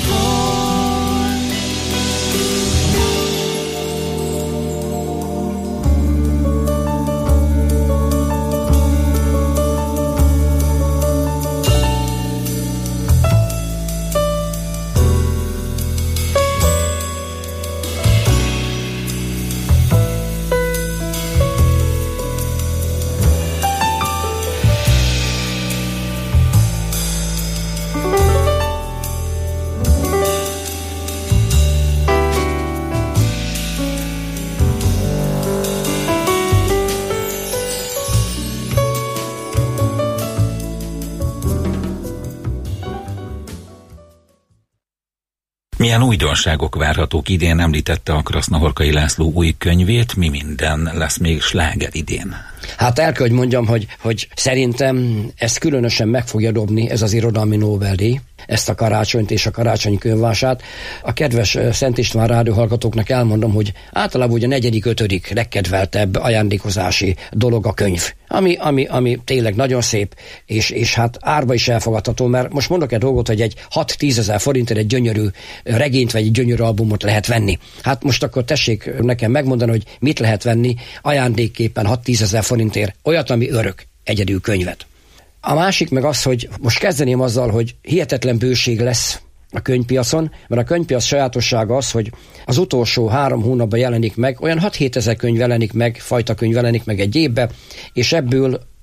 Milyen újdonságok várhatók idén? Említette a Krasznahorkai László új könyvét, mi minden lesz még sláger idén? Hát el kell, hogy mondjam, hogy, hogy szerintem ezt különösen meg fogja dobni ez az irodalmi Nobel-díj, ezt a karácsonyt és a karácsonyi könyvvását. A kedves Szent István rádió hallgatóknak elmondom, hogy általában ugye a negyedik, ötödik legkedveltebb ajándékozási dolog a könyv. Ami, ami, ami tényleg nagyon szép, és, és hát árba is elfogadható, mert most mondok egy dolgot, hogy egy hat-tízezer forintért egy gyönyörű regényt, vagy egy gyönyörű albumot lehet venni. Hát most akkor tessék nekem megmondani, hogy mit lehet venni ajándékképpen hat-tízezer forintért, olyat, ami örök, egyedül könyvet. A másik meg az, hogy most kezdeném azzal, hogy hihetetlen bőség lesz a könyvpiacon, mert a könyvpiac sajátossága az, hogy az utolsó három hónapban jelenik meg, olyan hat-hét ezer könyv jelenik meg, fajta könyv jelenik meg egy évbe, és ebből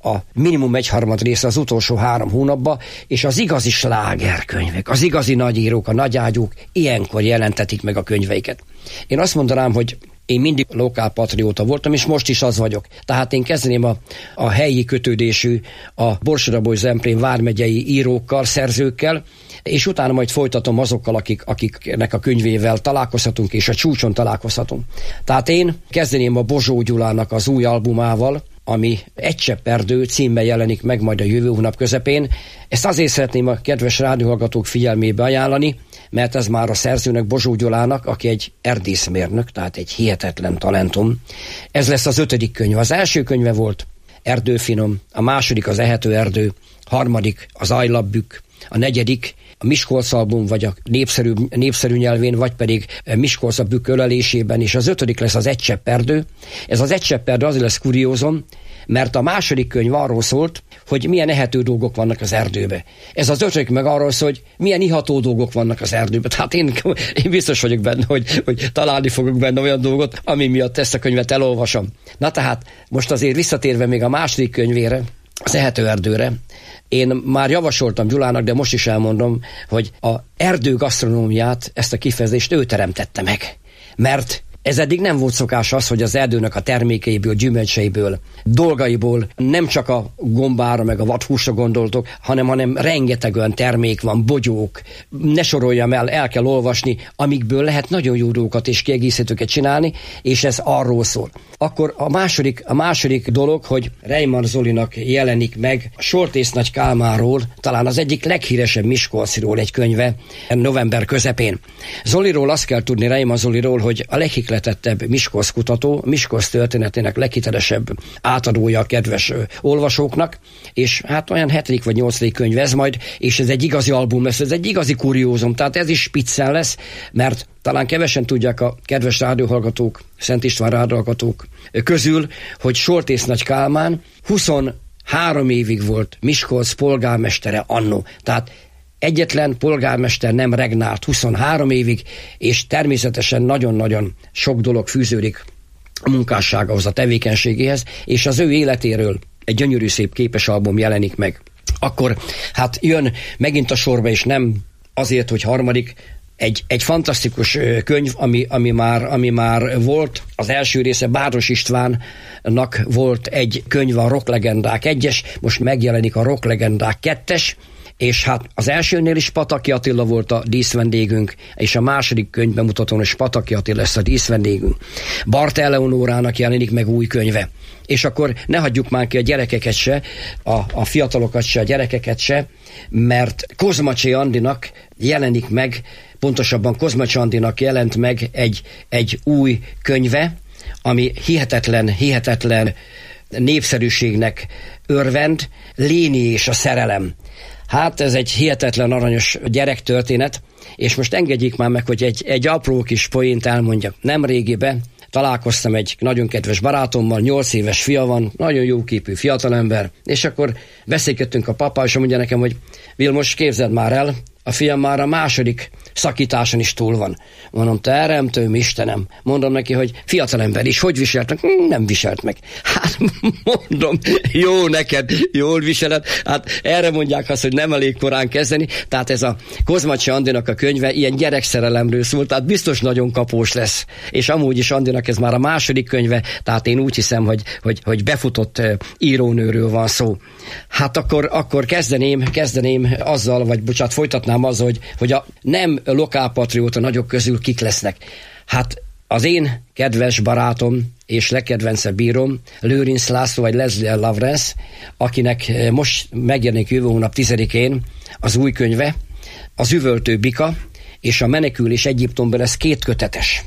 a minimum egyharmad része az utolsó három hónapban, és az igazi slágerkönyvek, az igazi nagyírók, a nagyágyúk ilyenkor jelentetik meg a könyveiket. Én azt mondanám, hogy én mindig lokálpatrióta voltam, és most is az vagyok. Tehát én kezdeném a, a helyi kötődésű, a Borsod-Abaúj-Zemplén vármegyei írókkal, szerzőkkel, és utána majd folytatom azokkal, akik, akiknek a könyvével találkozhatunk, és a csúcson találkozhatunk. Tehát én kezdeném a Bozsó Gyulának az új albumával, ami Egy csepp erdő címmel jelenik meg majd a jövő hónap közepén. Ezt azért szeretném a kedves rádióhallgatók figyelmébe ajánlani, mert ez már a szerzőnek, Bozsó Gyulának, aki egy erdészmérnök, tehát egy hihetetlen talentum. Ez lesz az ötödik könyv. Az első könyve volt Erdőfinom, a második az Ehető erdő, harmadik az Ajlabbük, a negyedik a Miskolc album, vagy a népszerű, népszerű nyelvén, vagy pedig Miskolc a bükk ölelésében, és az ötödik lesz az Egy csepp erdő. Ez az Egy csepp erdő azért lesz kuriózom, mert a második könyv arról szólt, hogy milyen ehető dolgok vannak az erdőbe. Ez az ötödik meg arról szól, hogy milyen iható dolgok vannak az erdőbe. Tehát én, én biztos vagyok benne, hogy, hogy találni fogok benne olyan dolgot, ami miatt ezt a könyvet elolvasom. Na tehát, most azért visszatérve még a második könyvére, az Ehető erdőre, én már javasoltam Gyulának, de most is elmondom, hogy a erdőgasztronómiát, ezt a kifejezést ő teremtette meg. Mert ez eddig nem volt szokás az, hogy az erdőnek a termékeiből, gyümölcseiből, dolgaiból nem csak a gombára meg a vadhúsra gondoltok, hanem, hanem rengeteg olyan termék van, bogyók, ne soroljam el, el kell olvasni, amikből lehet nagyon jó dolgokat és kiegészítőket csinálni, és ez arról szól. Akkor a második, a második dolog, hogy Reimann Zolinak jelenik meg Soltész Nagy Kálmánról, talán az egyik leghíresebb miskolciról egy könyve november közepén. Zoliról azt kell tudni, Reimann Zoliról, hogy a leghihletettebb Miskolc kutató, Miskolc történetének leghitelesebb átadója a kedves olvasóknak, és hát olyan hetedik vagy nyolcadik könyv ez majd, és ez egy igazi album lesz, ez egy igazi kuriózum, tehát ez is spiccen lesz, mert talán kevesen tudják a kedves rádióhallgatók, Szent István rádióhallgatók közül, hogy Soltész Nagy Kálmán huszonhárom évig volt Miskolc polgármestere annó. Tehát egyetlen polgármester nem regnált huszonhárom évig, és természetesen nagyon-nagyon sok dolog fűződik a munkásságához, a tevékenységéhez, és az ő életéről egy gyönyörű szép képesalbum jelenik meg. Akkor hát jön megint a sorba, és nem azért, hogy harmadik, Egy, egy fantasztikus könyv, ami, ami, már, ami már volt. Az első része Báros Istvánnak volt egy könyv, a Rocklegendák egyes, most megjelenik a Rocklegendák kettes, és hát az elsőnél is Pataki Attila volt a díszvendégünk, és a második könyv bemutatón is Pataki Attila lesz a díszvendégünk. Barth Eleonórának jelenik meg új könyve. És akkor ne hagyjuk már ki a gyerekeket se, a, a fiatalokat se, a gyerekeket se, mert Kozmacsi Andinak jelenik meg, pontosabban Kozmacsi Andinak jelent meg egy, egy új könyve, ami hihetetlen, hihetetlen népszerűségnek örvend, Léni és a szerelem. Hát ez egy hihetetlen aranyos gyerektörténet, és most engedjék már meg, hogy egy, egy apró kis poént elmondjak. Nemrégiben találkoztam egy nagyon kedves barátommal, nyolc éves fia van, nagyon jóképű fiatalember, és akkor beszélgettünk a papá, és mondja nekem, hogy Vilmos, képzeld már el, a fiam már a második szakításon is túl van. Mondom, teremtőm, Istenem. Mondom neki, hogy fiatalember is, hogy viselt meg? Nem viselt meg. Hát mondom, jó neked, jól viseled. Hát erre mondják azt, hogy nem elég korán kezdeni. Tehát ez a Kozmacsi Andinak a könyve ilyen gyerekszerelemről szól, tehát biztos nagyon kapós lesz. És amúgy is Andinak ez már a második könyve, tehát én úgy hiszem, hogy, hogy, hogy befutott írónőről van szó. Hát akkor, akkor kezdeném, kezdeném azzal, vagy bocsánat, folytatnám azzal, hogy, hogy a nem lokálpatrióta nagyok közül kik lesznek. Hát az én kedves barátom és legkedvencebb bírom, Lőrinc László vagy Leslie Lawrence, akinek most megjelenik jövő hónap tizedikén az új könyve, az Üvöltő bika, és a Menekülés Egyiptomban, ez két kötetes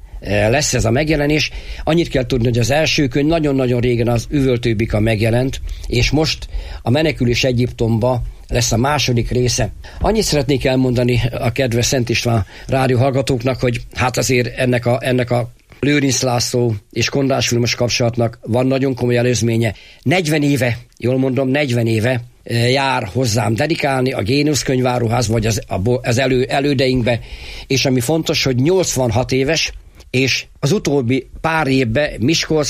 lesz ez a megjelenés. Annyit kell tudni, hogy az első könyv nagyon-nagyon régen az Üvöltő bika megjelent, és most a Menekülés Egyiptomba lesz a második része. Annyit szeretnék elmondani a kedves Szent István rádió hallgatóknak, hogy hát azért ennek a, ennek a Lőrinc László és Kondás Vilmos kapcsolatnak van nagyon komoly előzménye. negyven éve, jól mondom, negyven éve jár hozzám dedikálni a Génusz könyváruház, vagy az, az elő, elődeinkbe, és ami fontos, hogy nyolcvanhat éves, és az utóbbi pár évben Miskolcra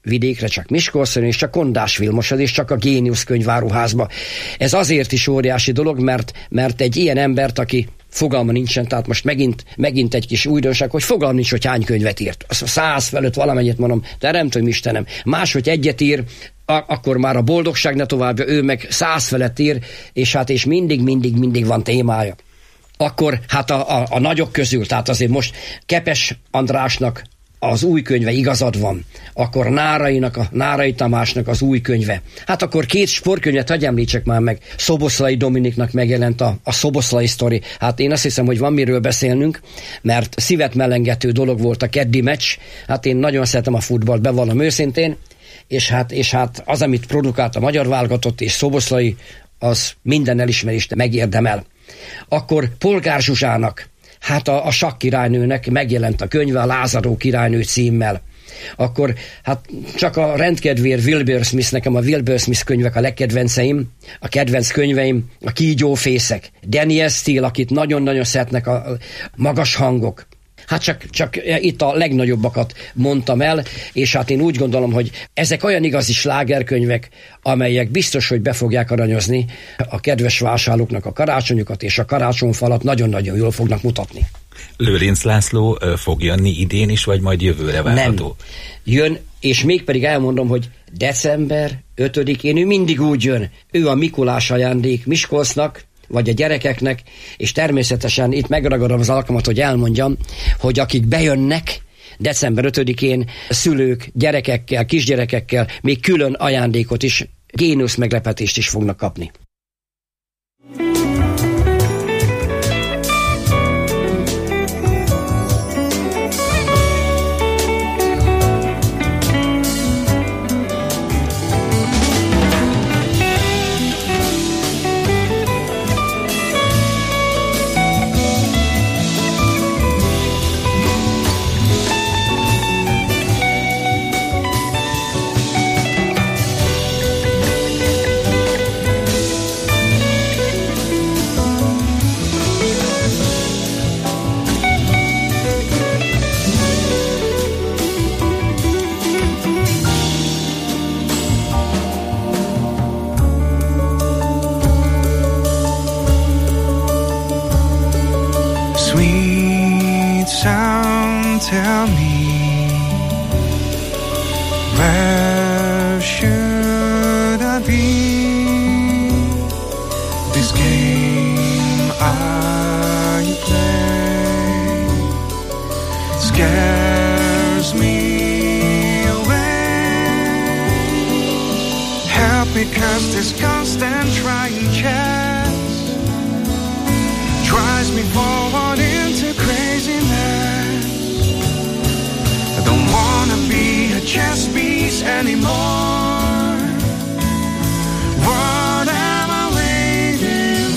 vidékre, csak Miskolcon, és csak Kondás Vilmoshoz, és csak a Géniusz könyváruházba. Ez azért is óriási dolog, mert, mert egy ilyen embert, aki fogalma nincsen, tehát most megint, megint egy kis újdonság, hogy fogalma nincs, hogy hány könyvet írt. Az száz felett valamennyit mondom, de nem tudom, Istenem. Máshogy egyet ír, a- akkor már a boldogság ne továbbja, ő meg száz felett ír, és hát és mindig, mindig, mindig van témája. Akkor hát a, a, a nagyok közül, tehát azért most Kepes Andrásnak az új könyve, igazad van, akkor Nárainak, a Nárai Tamásnak az új könyve. Hát akkor két sportkönyvet hagyj említsek már meg. Szoboszlai Dominiknak megjelent a, a Szoboszlai sztori. Hát én azt hiszem, hogy van miről beszélnünk, mert szívet melengető dolog volt a keddi meccs. Hát én nagyon szeretem a futballt, bevallom őszintén, és hát, és hát az, amit produkált a magyar válogatott és Szoboszlai, az minden elismerést megérdemel. Akkor Polgár Zsuzsának, hát a, a sakk királynőnek megjelent a könyve, a Lázadó királynő címmel. Akkor hát csak a rendkedvér Wilbur Smith, nekem a Wilbur Smith könyvek a legkedvenceim, a kedvenc könyveim, a Kígyófészek, Daniel Steele, akit nagyon-nagyon szeretnek a magas hangok. Hát csak, csak itt a legnagyobbakat mondtam el, és hát én úgy gondolom, hogy ezek olyan igazi slágerkönyvek, amelyek biztos, hogy be fogják aranyozni a kedves vásárlóknak a karácsonyukat, és a karácsonyfalat nagyon-nagyon jól fognak mutatni. Lőrinc László fog jönni idén is, vagy majd jövőre várható? Nem. Jön, és mégpedig elmondom, hogy december ötödikén ő mindig úgy jön. Ő a Mikulás ajándék Miskolcnak, vagy a gyerekeknek, és természetesen itt megragadom az alkalmat, hogy elmondjam, hogy akik bejönnek december ötödikén, szülők, gyerekekkel, kisgyerekekkel még külön ajándékot is, génusz meglepetést is fognak kapni. Tell me, where should I be? This game I play scares me away. Help me cast this constant trying chess drives me forward into craziness. I don't wanna be a chess piece anymore. What am I waiting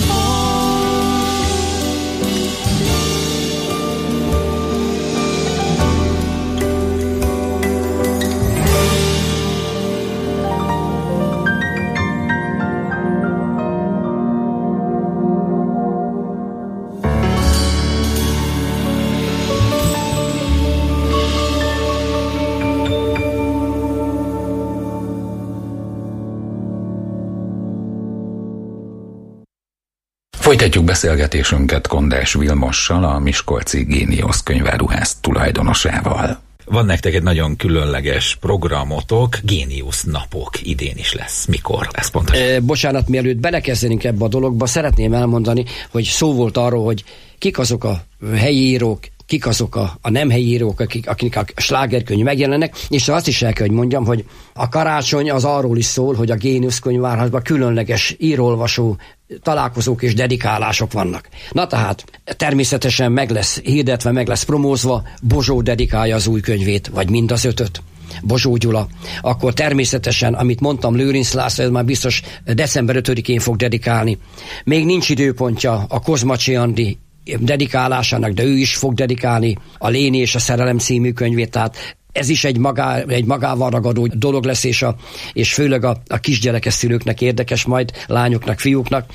Folytatjuk beszélgetésünket Kondás Vilmossal, a Miskolci Géniusz könyváruház tulajdonosával. Van nektek egy nagyon különleges programotok, Géniusz napok, idén is lesz. Mikor lesz pontosan? E, bocsánat, mielőtt belekezdenénk ebbe a dologba, szeretném elmondani, hogy szó volt arról, hogy kik azok a helyi írók, kik azok a, a nem helyi írók, akik, akik a slágerkönyv megjelennek, és azt is el kell, hogy mondjam, hogy a karácsony az arról is szól, hogy a Géniusz könyvárházban különleges írólvasó találkozók és dedikálások vannak. Na tehát, természetesen meg lesz hirdetve, meg lesz promózva, Bozsó dedikálja az új könyvét, vagy mind az ötöt. Bozsó Gyula. Akkor természetesen, amit mondtam, Lőrinc László, ez már biztos december ötödikén fog dedikálni. Még nincs időpontja a Kozmacsi Andi dedikálásának, de ő is fog dedikálni a Léni és a Szerelem című könyvét, tehát ez is egy, magá, egy magával ragadó dolog lesz, és, a, és főleg a, a kisgyerekes szülőknek érdekes majd, lányoknak, fiúknak.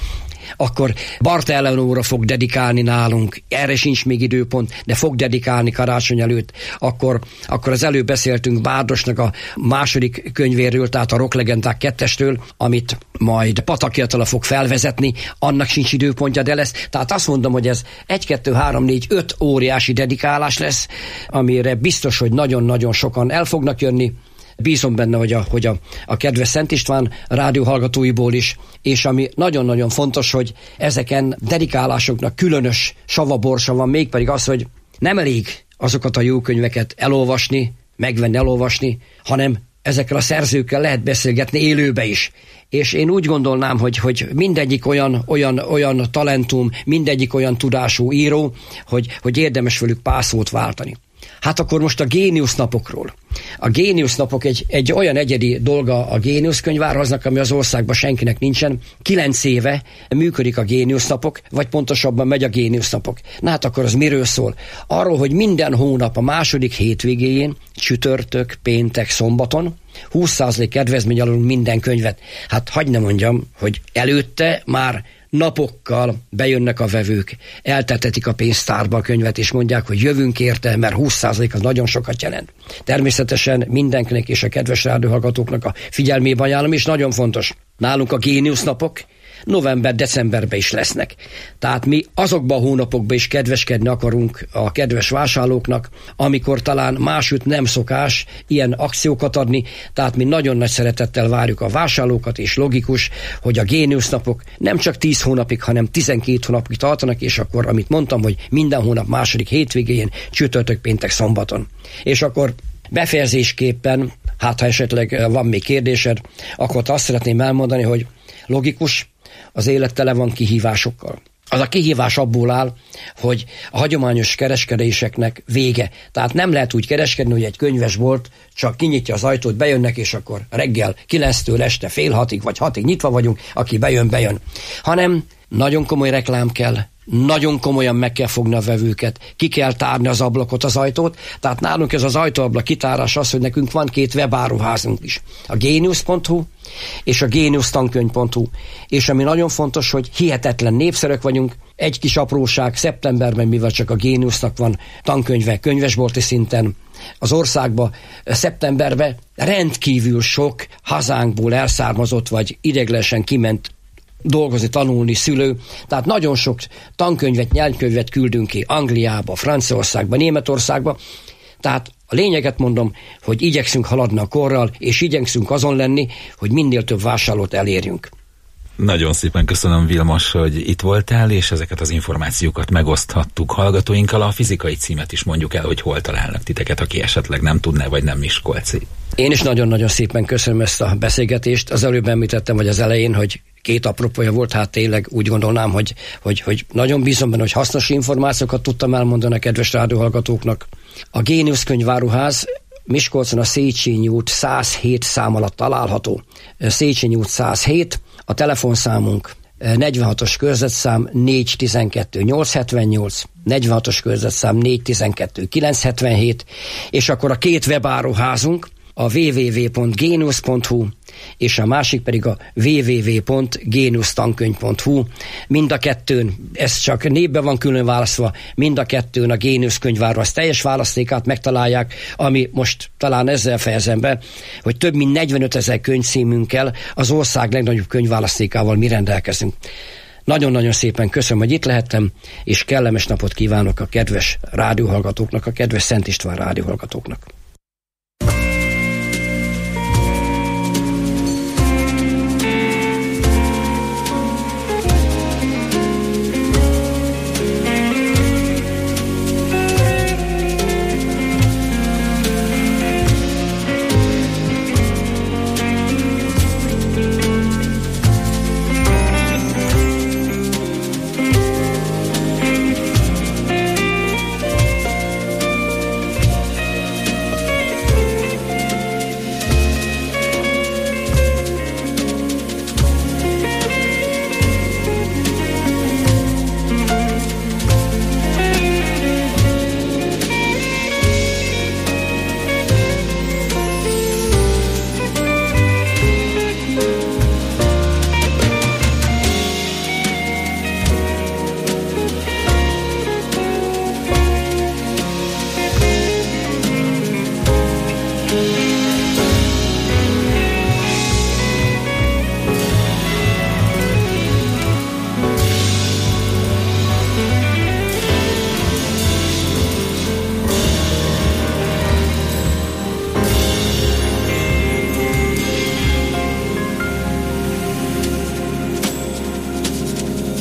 akkor Barta Eleonóra fog dedikálni nálunk, erre sincs még időpont, de fog dedikálni karácsony előtt, akkor, akkor az előbb beszéltünk Bárdosnak a második könyvéről, tehát a Rocklegendák kettestől, amit majd Pataki Attila fog felvezetni, annak sincs időpontja, de lesz. Tehát azt mondom, hogy ez egy, kettő, három, négy, öt óriási dedikálás lesz, amire biztos, hogy nagyon-nagyon sokan el fognak jönni. Bízom benne, hogy a, hogy a, a kedves Szent István rádió hallgatóiból is, és ami nagyon-nagyon fontos, hogy ezeken dedikálásoknak különös savaborsa van, mégpedig az, hogy nem elég azokat a jó könyveket elolvasni, megvenni, elolvasni, hanem ezekkel a szerzőkkel lehet beszélgetni élőbe is. És én úgy gondolnám, hogy, hogy mindegyik olyan, olyan, olyan talentum, mindegyik olyan tudású író, hogy, hogy érdemes velük pár szót váltani. Hát akkor most a Géniusz napokról. A Géniusz napok egy, egy olyan egyedi dolga a Géniusz könyvárhoznak, ami az országban senkinek nincsen. Kilenc éve működik a Géniusz napok, vagy pontosabban megy a Géniusz napok. Na hát akkor az miről szól? Arról, hogy minden hónap a második hétvégéjén, csütörtök, péntek, szombaton húsz százalék kedvezmény alul minden könyvet. Hát hadd ne mondjam, hogy előtte már napokkal bejönnek a vevők, eltetetik a pénztárba a könyvet, és mondják, hogy jövünk érte, mert húsz százalék az nagyon sokat jelent. Természetesen mindenkinek és a kedves rádióhallgatóknak a figyelmébe ajánlom, és nagyon fontos. Nálunk a Géniusz napok november-decemberben is lesznek. Tehát mi azokban a hónapokban is kedveskedni akarunk a kedves vásárlóknak, amikor talán másütt nem szokás ilyen akciókat adni, tehát mi nagyon nagy szeretettel várjuk a vásárlókat, és logikus, hogy a Géniusz napok nem csak tíz hónapig, hanem tizenkét hónapig tartanak, és akkor, amit mondtam, hogy minden hónap második hétvégén, csütörtök, péntek, szombaton. És akkor befejezésképpen, hát ha esetleg van még kérdésed, akkor azt szeretném elmondani, hogy logikus, az élet tele van kihívásokkal. Az a kihívás abból áll, hogy a hagyományos kereskedéseknek vége. Tehát nem lehet úgy kereskedni, hogy egy könyvesbolt csak kinyitja az ajtót, bejönnek, és akkor reggel kilenctől este fél hatig, vagy hatig nyitva vagyunk, aki bejön, bejön. Hanem nagyon komoly reklám kell, nagyon komolyan meg kell fogni a vevőket, ki kell tárni az ablakot, az ajtót, tehát nálunk ez az ajtóablak kitárás az, hogy nekünk van két webáruházunk is. A géniusz pont hu és a géniusz tankönyv pont hu. És ami nagyon fontos, hogy hihetetlen népszerűek vagyunk, egy kis apróság, szeptemberben, mivel csak a Géniusznak van tankönyve könyvesbolti szinten, az országban szeptemberben rendkívül sok hazánkból elszármazott, vagy ideiglenesen kiment dolgozni, tanulni szülő. Tehát nagyon sok tankönyvet, nyelvkönyvet küldünk ki Angliába, Franciaországba, Németországba. Tehát a lényeget mondom, hogy igyekszünk haladni a korral, és igyekszünk azon lenni, hogy minél több vásárlót elérjünk. Nagyon szépen köszönöm, Vilmos, hogy itt voltál, és ezeket az információkat megoszthattuk hallgatóinkkal. A fizikai címet is mondjuk el, hogy hol találnak titeket, aki esetleg nem tudná, vagy nem miskolci. Én is nagyon-nagyon szépen köszönöm ezt a beszélgetést. Az előbb említettem, vagy az elején, hogy két apropója volt, hát tényleg úgy gondolnám, hogy, hogy, hogy nagyon bízom benne, hogy hasznos információkat tudtam elmondani a kedves rádióhallgatóknak. A Géniusz könyváruház Miskolcon a Széchenyi út száz hét szám alatt található. Széchenyi út száz hét, a telefonszámunk negyvenhatos körzetszám négy tizenkettő nyolc hetvennyolc, negyvenhatos körzetszám négy tizenkettő kilenc hetvenhét, és akkor a két webáruházunk, a double-u double-u double-u pont géniusz pont hu és a másik pedig a double-u double-u double-u pont géniusz tankönyv pont hu. Mind a kettőn, ez csak névben van külön választva, mind a kettőn a Géniusz könyvárhoz teljes választékát megtalálják, ami most talán ezzel fejezem be, hogy több mint negyvenöt ezer könyvcímünkkel az ország legnagyobb könyvválasztékával mi rendelkezünk. Nagyon-nagyon szépen köszönöm, hogy itt lehettem, és kellemes napot kívánok a kedves rádióhallgatóknak, a kedves Szent István rádióhallgatóknak.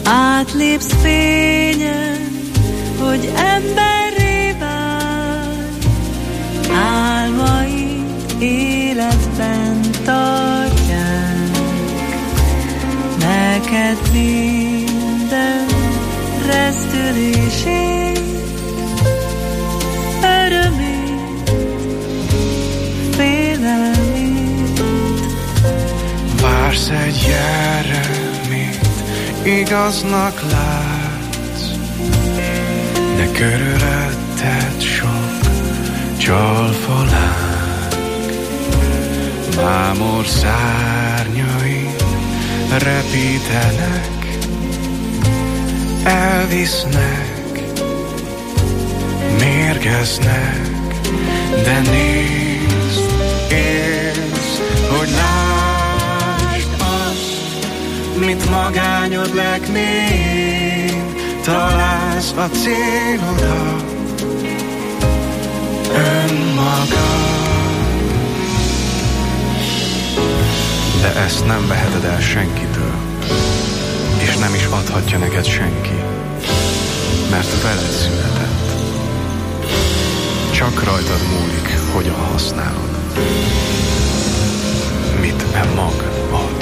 Átlépsz fényen, hogy emberré válj, álmaid életben tartják, neked minden rezdülését, örömét, félelmét. Vársz egy jerelmét, igaznak látsz, de körülötted sok csalfalák. Mámor szárnyai repítenek, elvisznek, mérgeznek, de nézd, értsd, hogy lásd azt, mint magányod leknén, találsz a célodat, önmagad. De ezt nem veheted el senkitől, és nem is adhatja neked senki, mert veled született. Csak rajtad múlik, hogyan használod, mit e mag ad.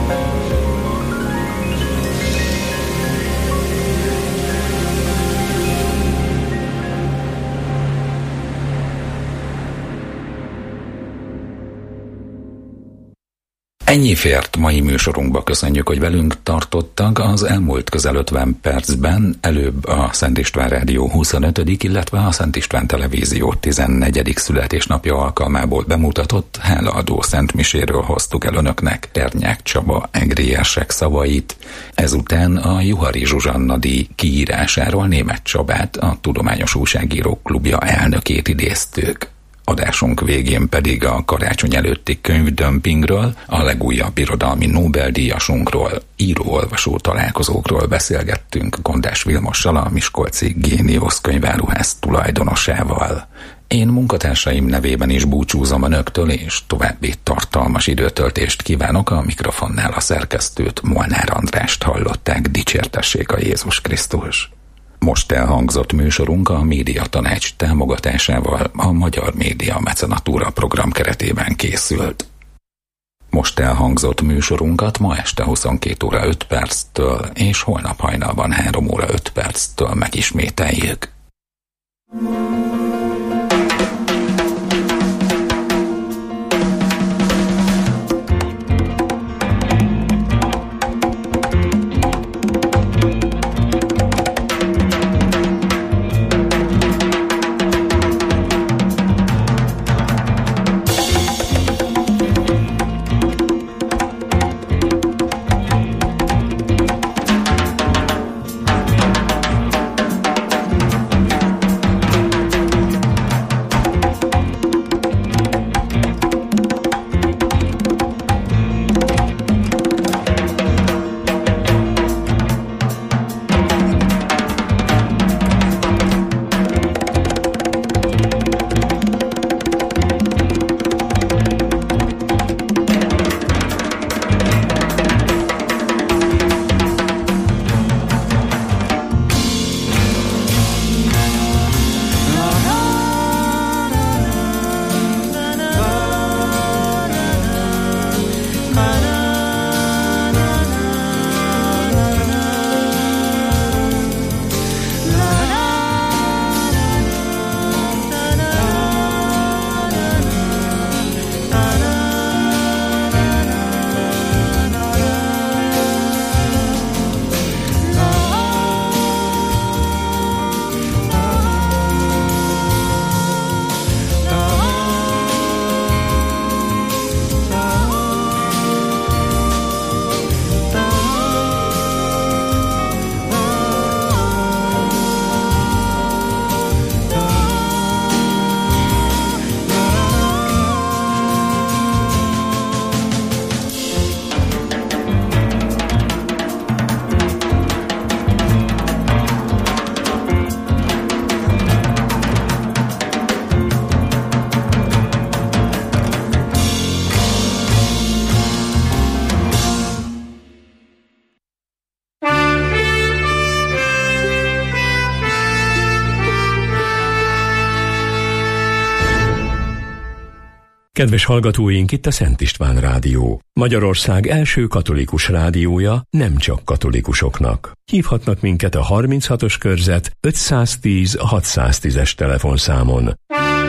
Ennyi fért mai műsorunkba, köszönjük, hogy velünk tartottak. Az elmúlt közel ötven percben előbb a Szent István Rádió huszonötödik illetve a Szent István Televízió tizennegyedik születésnapja alkalmából bemutatott hálaadó szentmiséről hoztuk el önöknek Ternyák Csaba egriesek szavait. Ezután a Juhari Zsuzsanna díj kiírásáról Németh Csabát, a Tudományos Újságírók Klubja elnökét idéztük. Adásunk végén pedig a karácsony előtti könyvdömpingről, a legújabb irodalmi Nobel-díjasunkról, író-olvasó találkozókról beszélgettünk Gondás Vilmossal, a miskolci Géniusz könyváruház tulajdonosával. Én munkatársaim nevében is búcsúzom önöktől, és további tartalmas időtöltést kívánok. A mikrofonnál a szerkesztőt, Molnár Andrást hallották, dicsértessék a Jézus Krisztus. Most elhangzott műsorunk a Médiatanács támogatásával a Magyar Média Mecenatúra program keretében készült. Most elhangzott műsorunkat ma este huszonkét óra öt perctől és holnap hajnalban három óra öt perctől megismételjük. Kedves hallgatóink, itt a Szent István Rádió. Magyarország első katolikus rádiója nem csak katolikusoknak. Hívhatnak minket a harminchatos körzet ötszáztíz hatszáztízes telefonszámon.